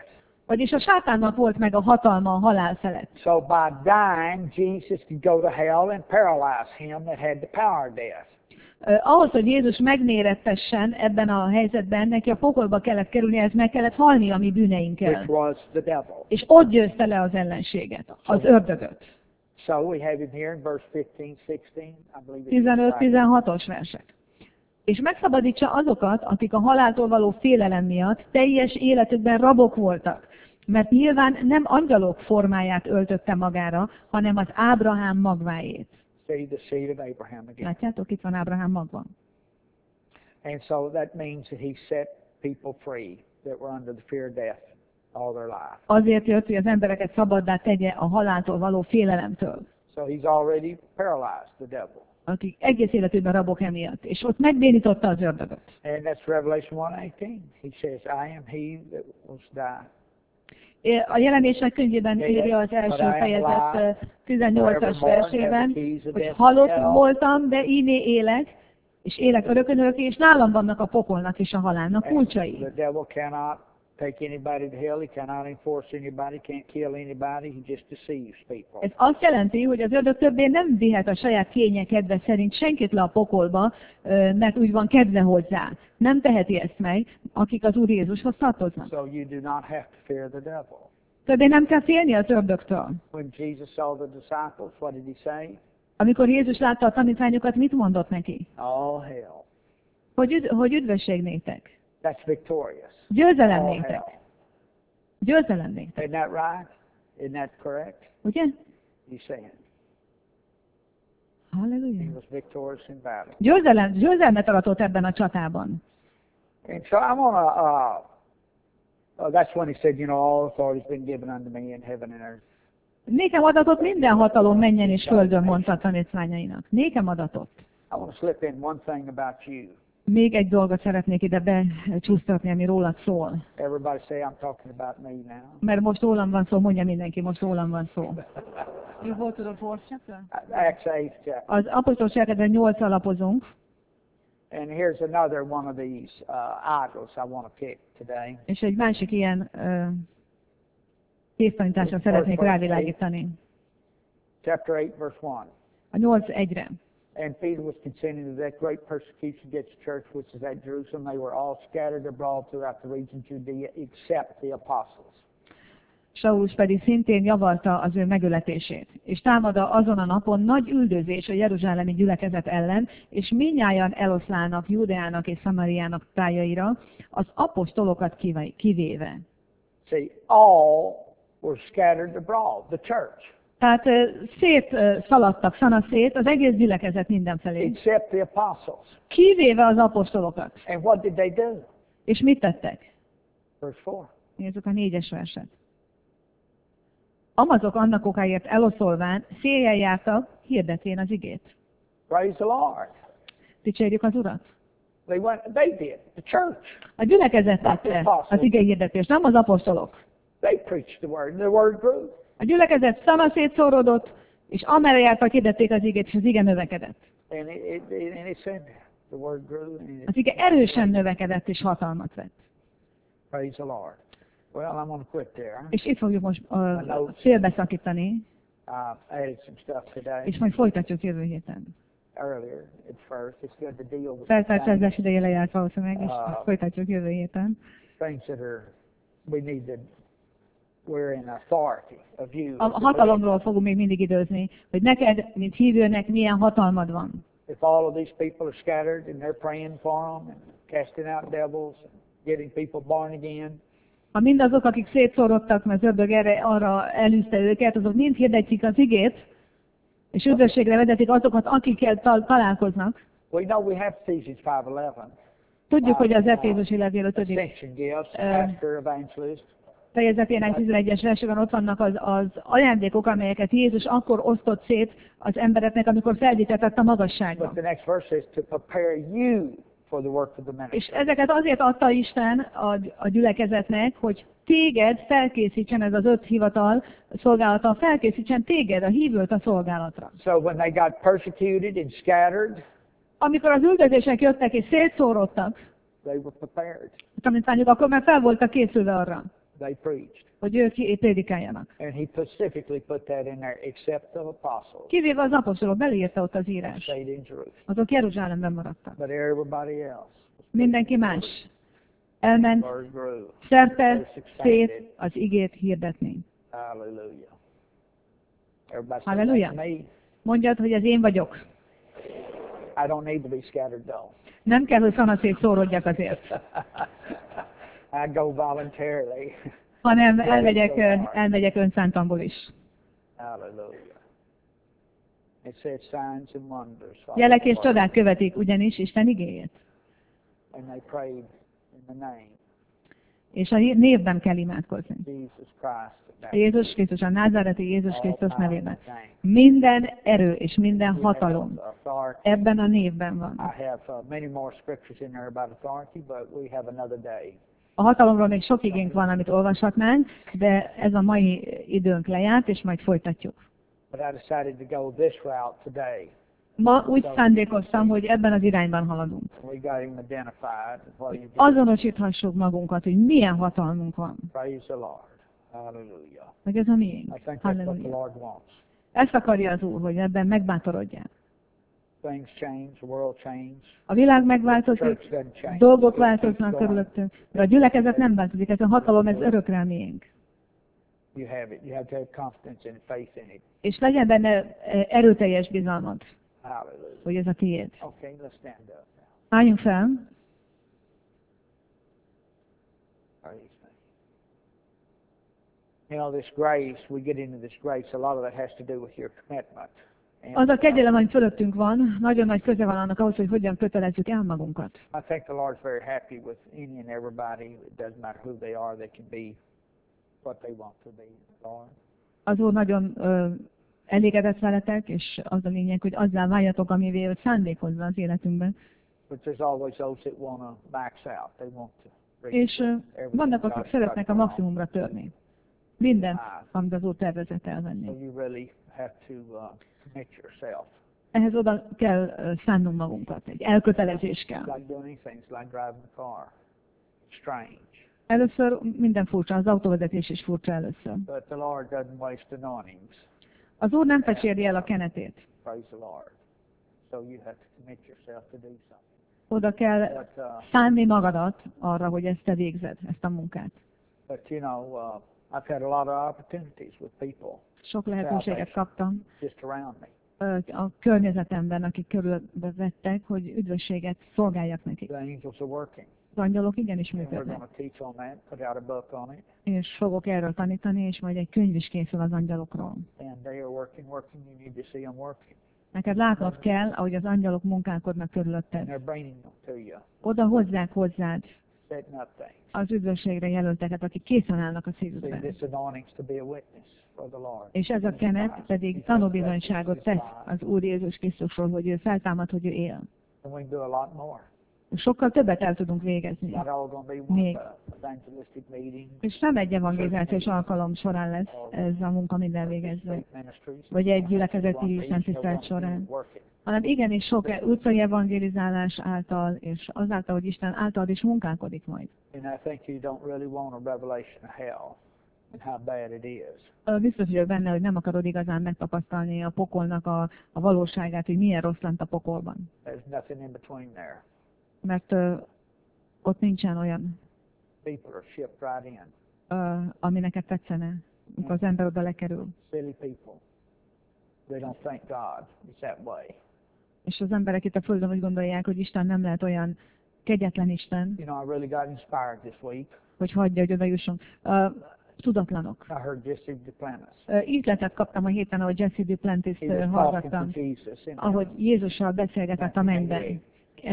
Speaker 3: Vagyis a sátánnak volt meg a hatalma a halál felett.
Speaker 2: So by dying, Jesus could go to hell and paralyze him that had the power of death.
Speaker 3: Uh, ahhoz, hogy Jézus megmérettessen ebben a helyzetben, neki a pokolba kellett kerülni, ez meg kellett halni a mi bűneinkkel.
Speaker 2: Which was the devil.
Speaker 3: És ott győzte le az ellenséget, az ördögöt.
Speaker 2: So we have him here in verse fifteen, sixteen, I believe it's
Speaker 3: tizenöt-tizenhatos versek. És megszabadítsa azokat, akik a haláltól való félelem miatt teljes életükben rabok voltak, mert nyilván nem angyalok formáját öltötte magára, hanem az Ábrahám magvájét.
Speaker 2: See the seed of Abraham again.
Speaker 3: Látjátok, itt van Ábrahám magva.
Speaker 2: And so that means that he set people free that were under the fear of death all their life.
Speaker 3: Azért jött, hogy az embereket szabaddá tegye a haláltól való félelemtől,
Speaker 2: So he's already paralyzed the devil.
Speaker 3: akik egész életükben rabok emiatt, és ott megbénította az ördögöt.
Speaker 2: And that's Revelation one eighteen. He says, I am he that was die.
Speaker 3: A Jelenések könyvében írja az első fejezet tizennyolcas versében, hogy halott voltam, de íné élek, és élek örökön örökké, és nálam vannak a pokolnak és a halálnak kulcsai.
Speaker 2: The devil cannot take anybody to hell. He cannot enforce anybody. Can't kill anybody. He just deceives people.
Speaker 3: Ez azt jelenti, hogy az ördög többé nem vihet a saját kénye kedve szerint senkit le a pokolba, mert úgy van kedve hozzá. Nem teheti ezt meg, akik az Úr Jézushoz tartoznak.
Speaker 2: So you do not have to fear the devil.
Speaker 3: Többé nem kell félni az ördögtől.
Speaker 2: When Jesus saw the disciples, what did he say?
Speaker 3: Amikor Jézus látta a tanítványokat, mit mondott neki?
Speaker 2: All hell.
Speaker 3: Hogy, üd, hogy üdvösség néktek.
Speaker 2: That's victorious.
Speaker 3: Győzelem
Speaker 2: All
Speaker 3: néktek.
Speaker 2: hell.
Speaker 3: Győzelem néktek.
Speaker 2: Isn't that right? Isn't that correct?
Speaker 3: Ugye?
Speaker 2: He's saying
Speaker 3: Halleluja.
Speaker 2: he was victorious in battle.
Speaker 3: Győzelem, győzelmet aratott ebben a csatában.
Speaker 2: And so I want to, uh, uh, that's when he said, you know, all authority has been given unto me in heaven and earth.
Speaker 3: Nékem adatot minden hatalom menjen és földön, mondta a tanítványainak. Nékem adatot.
Speaker 2: I want to slip in one thing about you.
Speaker 3: Még egy dolgot szeretnék ide becsúsztatni, ami rólad szól.
Speaker 2: Everybody say I'm talking about me now.
Speaker 3: Mert most rólam van szó, mondja mindenki, most rólam van szó. You go to the fourth chapter?
Speaker 2: Acts eighth chapter.
Speaker 3: Az apostolságedben nyolc alapozunk,
Speaker 2: And here's another one of these uh, idols I want to pick today.
Speaker 3: és egy másik ilyen uh, kéztanításra szeretnék rávilágítani.
Speaker 2: Chapter eight, verse one.
Speaker 3: A nyolc egyre.
Speaker 2: And Peter was continuing to that great persecution against the church which is at Jerusalem. They were all scattered abroad throughout the region of Judea except the apostles.
Speaker 3: Saulus pedig szintén javarta az ő megöletését, és támada azon a napon nagy üldözés a jeruzsálemi gyülekezet ellen, és mindnyájan eloszlának Júdeának és Szamariának tájaira, az apostolokat kivéve.
Speaker 2: See, all were scattered abroad, the church.
Speaker 3: Tehát szét szaladtak szanaszét az egész gyülekezet mindenfelé,
Speaker 2: Except the apostles.
Speaker 3: kivéve az apostolokat.
Speaker 2: And what did they do?
Speaker 3: És mit tettek?
Speaker 2: Verse four.
Speaker 3: Nézzük a négyes verset. Amazok annak okáért eloszolván széjjel jártak, hirdetvén az igét.
Speaker 2: Praise the Lord.
Speaker 3: Dicsérjük az Urat.
Speaker 2: They went, they did, the church.
Speaker 3: A gyülekezet tette az ige hirdetés, nem az apostolok.
Speaker 2: They preached the word, and the word grew.
Speaker 3: A gyülekezet szanaszét szórodott, és amerre jártak, hirdették az igét, és az ige növekedett.
Speaker 2: And it, it, it, and it said the word grew. And it,
Speaker 3: Az ige erősen növekedett, és hatalmat vett.
Speaker 2: praise the Lord. Well, I'm going to quit there.
Speaker 3: És itt fogjuk most uh, félbeszakítani,
Speaker 2: I added some stuff today,
Speaker 3: és majd folytatjuk jövő héten.
Speaker 2: earlier at first. It's good to deal with
Speaker 3: Feltárcsázás ideje lejárt valószínűleg, és
Speaker 2: Ah.
Speaker 3: folytatjuk jövő héten.
Speaker 2: things that are, we need to, we're in authority of you.
Speaker 3: A hatalomról fogunk még mindig időzni, hogy neked, mint hívőnek milyen hatalmad van.
Speaker 2: If all of these people are scattered and they're praying for them and casting out devils and getting people born again,
Speaker 3: Ha mindazok, akik szétszórodtak, mert az ördög erre, arra elűzte őket, azok mind hirdetjük az igét, és üdvösségre vezetik azokat, akikkel tal- találkoznak.
Speaker 2: we know we have Ephesians five eleven.
Speaker 3: Tudjuk, hogy az Efézusi levél ötödik
Speaker 2: Ascension gifts,
Speaker 3: Uh,
Speaker 2: pastor, evangelist.
Speaker 3: fejezetének tizenegyes versében ott vannak az, az ajándékok, amelyeket Jézus akkor osztott szét az embereknek, amikor felvitetett a magasságba.
Speaker 2: But the next verse says to prepare you for the work of the ministry.
Speaker 3: És ezeket azért adta Isten a, a gyülekezetnek, hogy téged felkészítsen, ez az öt hivatal szolgálata, felkészítsen téged, a hívőt a szolgálatra.
Speaker 2: So when they got persecuted and scattered,
Speaker 3: Amikor az üldözések jöttek és szétszórodtak,
Speaker 2: they were prepared.
Speaker 3: a tanítványok akkor már fel voltak készülve arra.
Speaker 2: they preached.
Speaker 3: hogy ők ki- prédikáljanak.
Speaker 2: And he specifically put that in there, except the apostles.
Speaker 3: Kivéve az apostolok, beleírta ott az
Speaker 2: They
Speaker 3: írás.
Speaker 2: stayed in Jerusalem.
Speaker 3: Azok Jeruzsálemben maradtak.
Speaker 2: But everybody else,
Speaker 3: Mindenki más elment
Speaker 2: word grew.
Speaker 3: szerte szét az igét hirdetni.
Speaker 2: Hallelujah. Everybody say,
Speaker 3: Hallelujah.
Speaker 2: "That's me.
Speaker 3: Mondjad, hogy ez én vagyok.
Speaker 2: I don't need to be scattered though.
Speaker 3: Nem kell, hogy szanaszét szórodjak azért,
Speaker 2: I go voluntarily.
Speaker 3: hanem elmegyek, elmegyek önszántamból is.
Speaker 2: Hallelujah. It said signs and wonders.
Speaker 3: Jelek és csodák követik ugyanis Isten igéjét.
Speaker 2: And they prayed in the name
Speaker 3: És a névben kell imádkozni.
Speaker 2: of Jesus Christ.
Speaker 3: Jézus Krisztus, a názáreti Jézus
Speaker 2: All
Speaker 3: Krisztus
Speaker 2: power
Speaker 3: nevében.
Speaker 2: in His name.
Speaker 3: Minden erő és minden
Speaker 2: We have
Speaker 3: hatalom
Speaker 2: authority.
Speaker 3: ebben a névben van.
Speaker 2: I have uh, many more scriptures in there about authority, but we have another day.
Speaker 3: A hatalomról még sok igénk van, amit olvashatnánk, de ez a mai időnk lejárt, és majd folytatjuk.
Speaker 2: But I decided to go this route today.
Speaker 3: Ma úgy szándékoztam, hogy ebben az irányban haladunk.
Speaker 2: We got him identified. What he did.
Speaker 3: Azonosíthassuk magunkat, hogy milyen hatalmunk van.
Speaker 2: Praise the Lord. Hallelujah.
Speaker 3: Hogy ez a miénk.
Speaker 2: I think that's what the
Speaker 3: Halleluja.
Speaker 2: Lord wants.
Speaker 3: Ezt akarja az Úr, hogy ebben megbátorodjál.
Speaker 2: Things change, the world change.
Speaker 3: A világ
Speaker 2: Church
Speaker 3: megváltozik,
Speaker 2: doesn't change.
Speaker 3: dolgok
Speaker 2: It keeps
Speaker 3: változnak
Speaker 2: going.
Speaker 3: körülöttünk, de a gyülekezet nem változik, ez a hatalom, ez örökre a miénk.
Speaker 2: You have it. You have to have confidence and faith in it.
Speaker 3: És legyen benne eh, erőteljes bizalmad,
Speaker 2: Hallelujah.
Speaker 3: hogy ez a tiéd.
Speaker 2: Okay, let's stand up now.
Speaker 3: Álljunk fel.
Speaker 2: Praise me. You know, this grace, we get into this grace, a lot of that has to do with your commitment. And
Speaker 3: Az a kegyelem, ami fölöttünk van, nagyon nagy köze van annak ahhoz, hogy hogyan kötelezzük el magunkat.
Speaker 2: I think the Lord's very happy with any and everybody. It doesn't matter who they are, they can be what they want to be. Lord.
Speaker 3: Az Úr nagyon ö, elégedett veletek, és az a lényeg, hogy azzá váljatok, amivé ő szándékozza az életünkben.
Speaker 2: But there's always those that want to max out. They want to reach
Speaker 3: És ö,
Speaker 2: everything
Speaker 3: vannak,
Speaker 2: God's
Speaker 3: akik
Speaker 2: got
Speaker 3: szeretnek a
Speaker 2: going on.
Speaker 3: maximumra törni. Mindent, amit az Úr tervezett elvenni.
Speaker 2: So you really have to uh, commit yourself.
Speaker 3: Ehhez oda kell ö, szánnunk magunkat, egy elkötelezés kell.
Speaker 2: It's like doing anything. It's like driving a car. It's strange.
Speaker 3: Először minden furcsa, az autóvezetés is furcsa először.
Speaker 2: But the Lord doesn't waste anointings.
Speaker 3: Az Úr nem fecsérli el a kenetét.
Speaker 2: Praise the Lord. So you have to commit yourself to do something.
Speaker 3: Oda kell
Speaker 2: But, uh,
Speaker 3: szánni magadat arra, hogy ezt te végzed, ezt a munkát.
Speaker 2: but you know, uh, I've had a lot of opportunities with people
Speaker 3: Sok lehetőséget kaptam
Speaker 2: just around me.
Speaker 3: ö, a környezetemben, akik körülbevettek, hogy üdvösséget szolgáljak nekik.
Speaker 2: The angels are working.
Speaker 3: Az angyalok igenis
Speaker 2: And we're
Speaker 3: működnek.
Speaker 2: going to teach on that, put out a book on it.
Speaker 3: És fogok erről tanítani, és majd egy könyv is készül az angyalokról.
Speaker 2: And they are working, working. You need to see them working.
Speaker 3: Neked látnod kell, ahogy az angyalok munkálkodnak
Speaker 2: And
Speaker 3: körülötted.
Speaker 2: they're bringing them to you,
Speaker 3: Oda hozzák hozzád
Speaker 2: setting up things.
Speaker 3: az üdvösségre jelölteket, akik készen állnak a
Speaker 2: See,
Speaker 3: szívükben.
Speaker 2: this anointing's to be a witness for the Lord.
Speaker 3: És ez a kenet pedig tanúbizonyságot tesz az Úr Jézus Krisztusról, hogy ő feltámad, hogy ő él.
Speaker 2: And we can do a lot more.
Speaker 3: Sokkal többet el tudunk végezni.
Speaker 2: Not all going to be
Speaker 3: Még.
Speaker 2: one uh, evangelistic meeting,
Speaker 3: És nem egy evangelizációs alkalom során lesz ez a munka minden végezve, vagy egy gyülekezeti szenttisztelet során, hanem igenis sok utcai evangelizálás által, és azáltal, hogy Isten által is munkálkodik majd.
Speaker 2: And I think you don't really want a revelation of hell and how bad it is.
Speaker 3: Ö, Biztos vagyok benne, hogy nem akarod igazán megtapasztalni a pokolnak a, a valóságát, hogy milyen rossz lent a pokolban.
Speaker 2: There's nothing in between there.
Speaker 3: Mert ö, ott nincsen olyan,
Speaker 2: People are shipped right in.
Speaker 3: ö, ami neked tetszene, amikor az ember oda lekerül.
Speaker 2: Silly people. They don't think God is that way.
Speaker 3: És az emberek itt a Földön úgy gondolják, hogy Isten nem lehet olyan kegyetlen Isten,
Speaker 2: You know, I really got inspired this week.
Speaker 3: hogy hagyja, hogy oda jussunk. Uh, tudatlanok.
Speaker 2: I heard Jesse Duplantis.
Speaker 3: Uh, ízletet kaptam a héten, ahogy Jesse Duplantis
Speaker 2: He was
Speaker 3: uh,
Speaker 2: talking
Speaker 3: hallgattam,
Speaker 2: to Jesus. In
Speaker 3: ahogy Jézussal beszélgetett a mennyben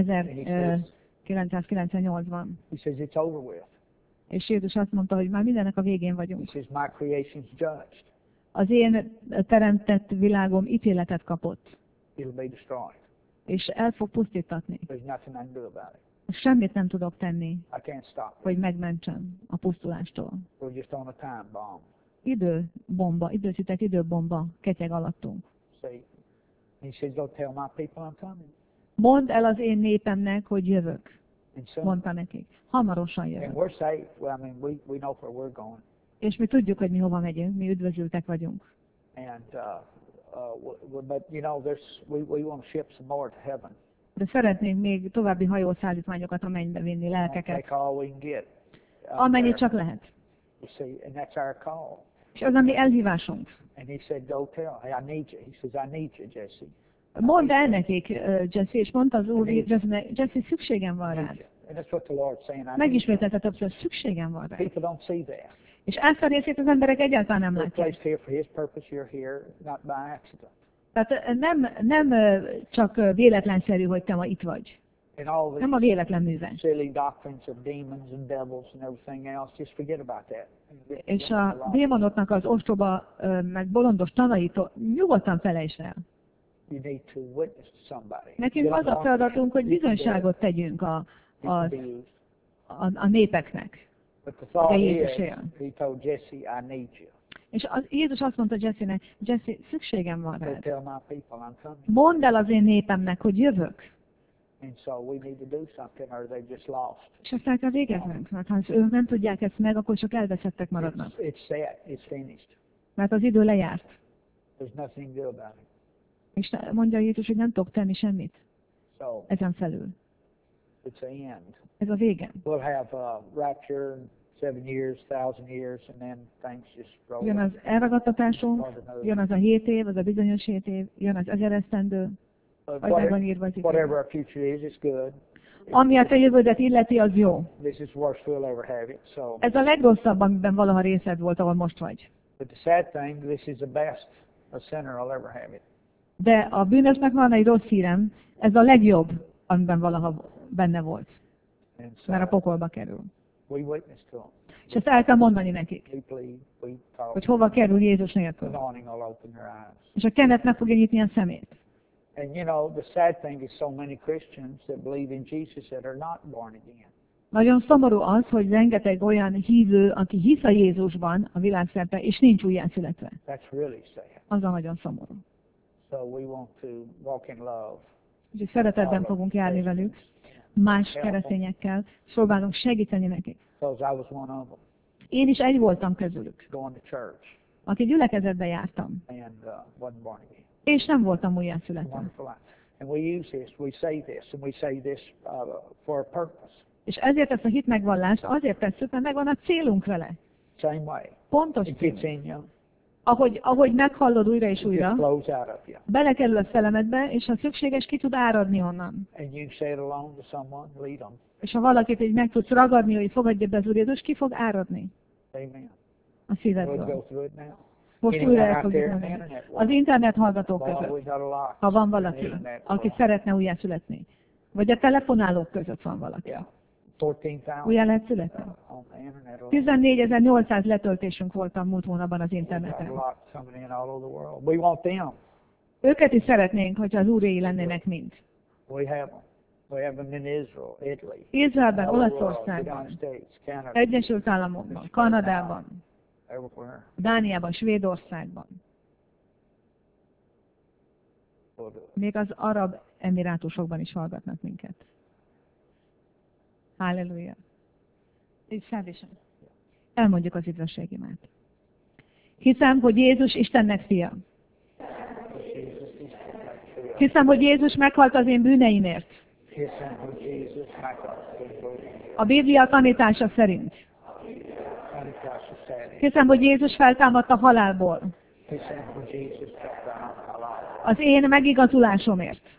Speaker 3: ezerkilencszázkilencvennyolcban.
Speaker 2: He says, it's over with.
Speaker 3: És Jézus azt mondta, hogy már mindennek a végén
Speaker 2: He
Speaker 3: vagyunk.
Speaker 2: says, my creation's judged.
Speaker 3: Az én teremtett világom ítéletet kapott,
Speaker 2: It'll be destroyed.
Speaker 3: és el fog pusztítatni.
Speaker 2: There's nothing I can do about it.
Speaker 3: Semmit nem tudok tenni,
Speaker 2: I can't stop it.
Speaker 3: hogy megmentsem a pusztulástól.
Speaker 2: We're just on a time bomb.
Speaker 3: Időbomba, időszítek időbomba ketyeg alattunk.
Speaker 2: See? He says, go tell my people I'm coming.
Speaker 3: Mondd el az én népemnek, hogy jövök.
Speaker 2: And soon.
Speaker 3: mondta nekik. Hamarosan
Speaker 2: And
Speaker 3: jövök.
Speaker 2: we're safe. Well, I mean, we, we know where we're going.
Speaker 3: És mi tudjuk, hogy mi hova megyünk, mi üdvözültek vagyunk.
Speaker 2: And, uh, uh, w- w- but, you know, there's, we, we want to ship some more to heaven.
Speaker 3: De szeretnénk még további hajószállítmányokat a mennybe vinni,
Speaker 2: We'll
Speaker 3: lelkeket.
Speaker 2: take all we can get. out
Speaker 3: Amennyit
Speaker 2: there.
Speaker 3: csak lehet.
Speaker 2: You see, and that's our call.
Speaker 3: És az a mi elhívásunk.
Speaker 2: And he said, go tell. Hey, I need you. He says, I need you, Jesse.
Speaker 3: Mondd el nekik, ö, Jesse, és mondta az úr Jesse, Jesse, szükségem van
Speaker 2: I need
Speaker 3: rád.
Speaker 2: you. And that's what the Lord's saying. I need you.
Speaker 3: Megismételte többször, szükségem van rád.
Speaker 2: People don't see that.
Speaker 3: És ezt a részét az emberek egyáltalán nem
Speaker 2: You're
Speaker 3: látják.
Speaker 2: placed here for His purpose. You're here, not by accident.
Speaker 3: Tehát ö, nem, nem ö, csak ö, véletlenszerű, hogy te ma itt vagy.
Speaker 2: And all
Speaker 3: Nem a
Speaker 2: these
Speaker 3: véletlen műve.
Speaker 2: silly doctrines of demons and devils and everything else, just forget about that.
Speaker 3: És a démonoknak az ostoba, ö, meg bolondos tanaitól nyugodtan felejtsd el.
Speaker 2: You need to witness to somebody.
Speaker 3: Nekünk az a feladatunk, hogy bizonyságot tegyünk a,
Speaker 2: You can
Speaker 3: az,
Speaker 2: be used.
Speaker 3: a, a népeknek.
Speaker 2: But the thought
Speaker 3: De
Speaker 2: is,
Speaker 3: Jézus él.
Speaker 2: he told Jesse, I need you.
Speaker 3: És az, Jézus azt mondta Jesse-nek, Jesse, szükségem van
Speaker 2: Go
Speaker 3: rád.
Speaker 2: tell my people I'm coming.
Speaker 3: Mondd el az én népemnek, hogy jövök.
Speaker 2: And so we need to do something or they're just lost.
Speaker 3: És ezt el kell végeznünk, mert ha ők nem tudják ezt meg, akkor csak elveszettek maradnak.
Speaker 2: It's, it's set. It's finished.
Speaker 3: Mert az idő lejárt.
Speaker 2: There's nothing to do about it.
Speaker 3: És mondja Jézus, hogy nem tudok tenni semmit
Speaker 2: So
Speaker 3: ezen felül.
Speaker 2: it's the end.
Speaker 3: Ez a vége.
Speaker 2: We'll have a rapture in seven years, thousand years, and then things just roll.
Speaker 3: Jön az elragadtatásunk, jön az a hét év, az a bizonyos hét év, jön az ezer esztendő,
Speaker 2: But
Speaker 3: vagy meg van
Speaker 2: whatever,
Speaker 3: írva az idő.
Speaker 2: whatever our future is, it's good.
Speaker 3: Ami a te jövődet illeti, az jó.
Speaker 2: This is the worst we'll ever have it. So,
Speaker 3: Ez a legrosszabb, amiben valaha részed volt, ahol most vagy.
Speaker 2: but the sad thing, this is the best a sinner will ever have it.
Speaker 3: De a bűnösnek van egy rossz hírem, ez a legjobb, amiben valaha benne volt,
Speaker 2: And so
Speaker 3: mert a pokolba kerül.
Speaker 2: we witness to them.
Speaker 3: És ezt el kell mondani nekik,
Speaker 2: We plead, we talk.
Speaker 3: hogy hova kerül Jézus
Speaker 2: The
Speaker 3: nélkül.
Speaker 2: anointing will open their eyes.
Speaker 3: És a kenet meg fogja nyitni a szemét.
Speaker 2: And you know, the sad thing is so many Christians that believe in Jesus that are not born again.
Speaker 3: Nagyon szomorú az, hogy rengeteg olyan hívő, aki hisz a Jézusban a világszerte, és nincs újjászületve.
Speaker 2: That's really sad.
Speaker 3: Az a nagyon szomorú.
Speaker 2: So we want to walk in love.
Speaker 3: Úgyhogy szeretetben fogunk járni velük, más keresztényekkel, és próbálunk segíteni nekik.
Speaker 2: Because I was one of them,
Speaker 3: Én is egy voltam közülük,
Speaker 2: going to church
Speaker 3: aki gyülekezetbe jártam,
Speaker 2: and uh, wasn't born again.
Speaker 3: és nem voltam újjászületve.
Speaker 2: Wonderful life. And we use this, we say this, and we say this uh, for a purpose.
Speaker 3: És ezért ezt a hit megvallást azért tesszük, mert megvan a célunk vele.
Speaker 2: Same way.
Speaker 3: Pontos
Speaker 2: It gets
Speaker 3: célunk.
Speaker 2: in you,
Speaker 3: Ahogy, ahogy meghallod újra és
Speaker 2: it
Speaker 3: újra,
Speaker 2: just flows out of you.
Speaker 3: belekerül a szelemedbe, és ha szükséges, ki tud áradni onnan.
Speaker 2: And you can say it alone to someone, lead them.
Speaker 3: És ha valakit így meg tudsz ragadni, hogy fogadja be az Úr Jézus, ki fog áradni
Speaker 2: Amen.
Speaker 3: a
Speaker 2: We'll
Speaker 3: szívedből.
Speaker 2: go through it now.
Speaker 3: Most újra el fogjuk mondani. Az internet hallgatók
Speaker 2: Well,
Speaker 3: között,
Speaker 2: we got a lot.
Speaker 3: ha van valaki, aki szeretne újjászületni. Vagy a telefonálók között van valaki.
Speaker 2: Yeah. fourteen thousand
Speaker 3: Újjá lehet születni?
Speaker 2: on the internet alone.
Speaker 3: tizennégyezernyolcszáz letöltésünk volt a múlt hónapban az
Speaker 2: We got a
Speaker 3: interneten.
Speaker 2: lot coming in all over the world. We want them.
Speaker 3: Őket is szeretnénk, hogyha az úréi lennének mind.
Speaker 2: We have them. We have them in Israel, Italy,
Speaker 3: Izraelben,
Speaker 2: all over the world, the
Speaker 3: Olaszországban,
Speaker 2: United States, Canada,
Speaker 3: Egyesült Államokban, Kanadában,
Speaker 2: everywhere.
Speaker 3: Dániában, Svédországban,
Speaker 2: We'll do it.
Speaker 3: még az arab emirátusokban is hallgatnak minket. Halleluja. Így szervesen. Elmondjuk az üdvösségimát. Hiszem, hogy Jézus Istennek fia. Hiszem, hogy Jézus meghalt az én bűneimért.
Speaker 2: Hiszem, hogy Jézus meghalt az bűnből.
Speaker 3: A Biblia tanítása szerint.
Speaker 2: Tanítása szerint.
Speaker 3: Hiszem, hogy Jézus feltámadt a halálból.
Speaker 2: Hiszem, hogy Jézus feltámadt halálból.
Speaker 3: Az én megigazulásomért.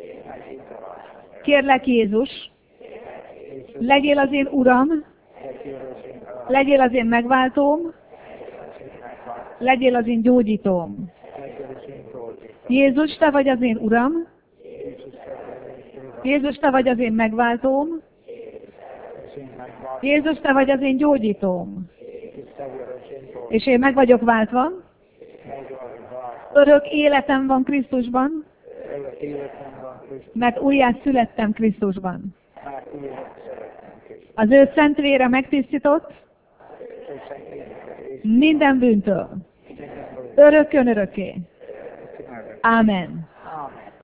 Speaker 3: Kérlek Jézus, legyél az én Uram, legyél az én megváltóm, legyél az én gyógyítóm. Jézus, te vagy az én Uram, Jézus, te vagy az én megváltóm, Jézus, te vagy az én gyógyítóm. És én meg vagyok váltva, örök életem van Krisztusban, mert újjá születtem Krisztusban. Az ő szent vére megtisztított minden bűntől. Örökkön örökké. Amen.
Speaker 2: Amen.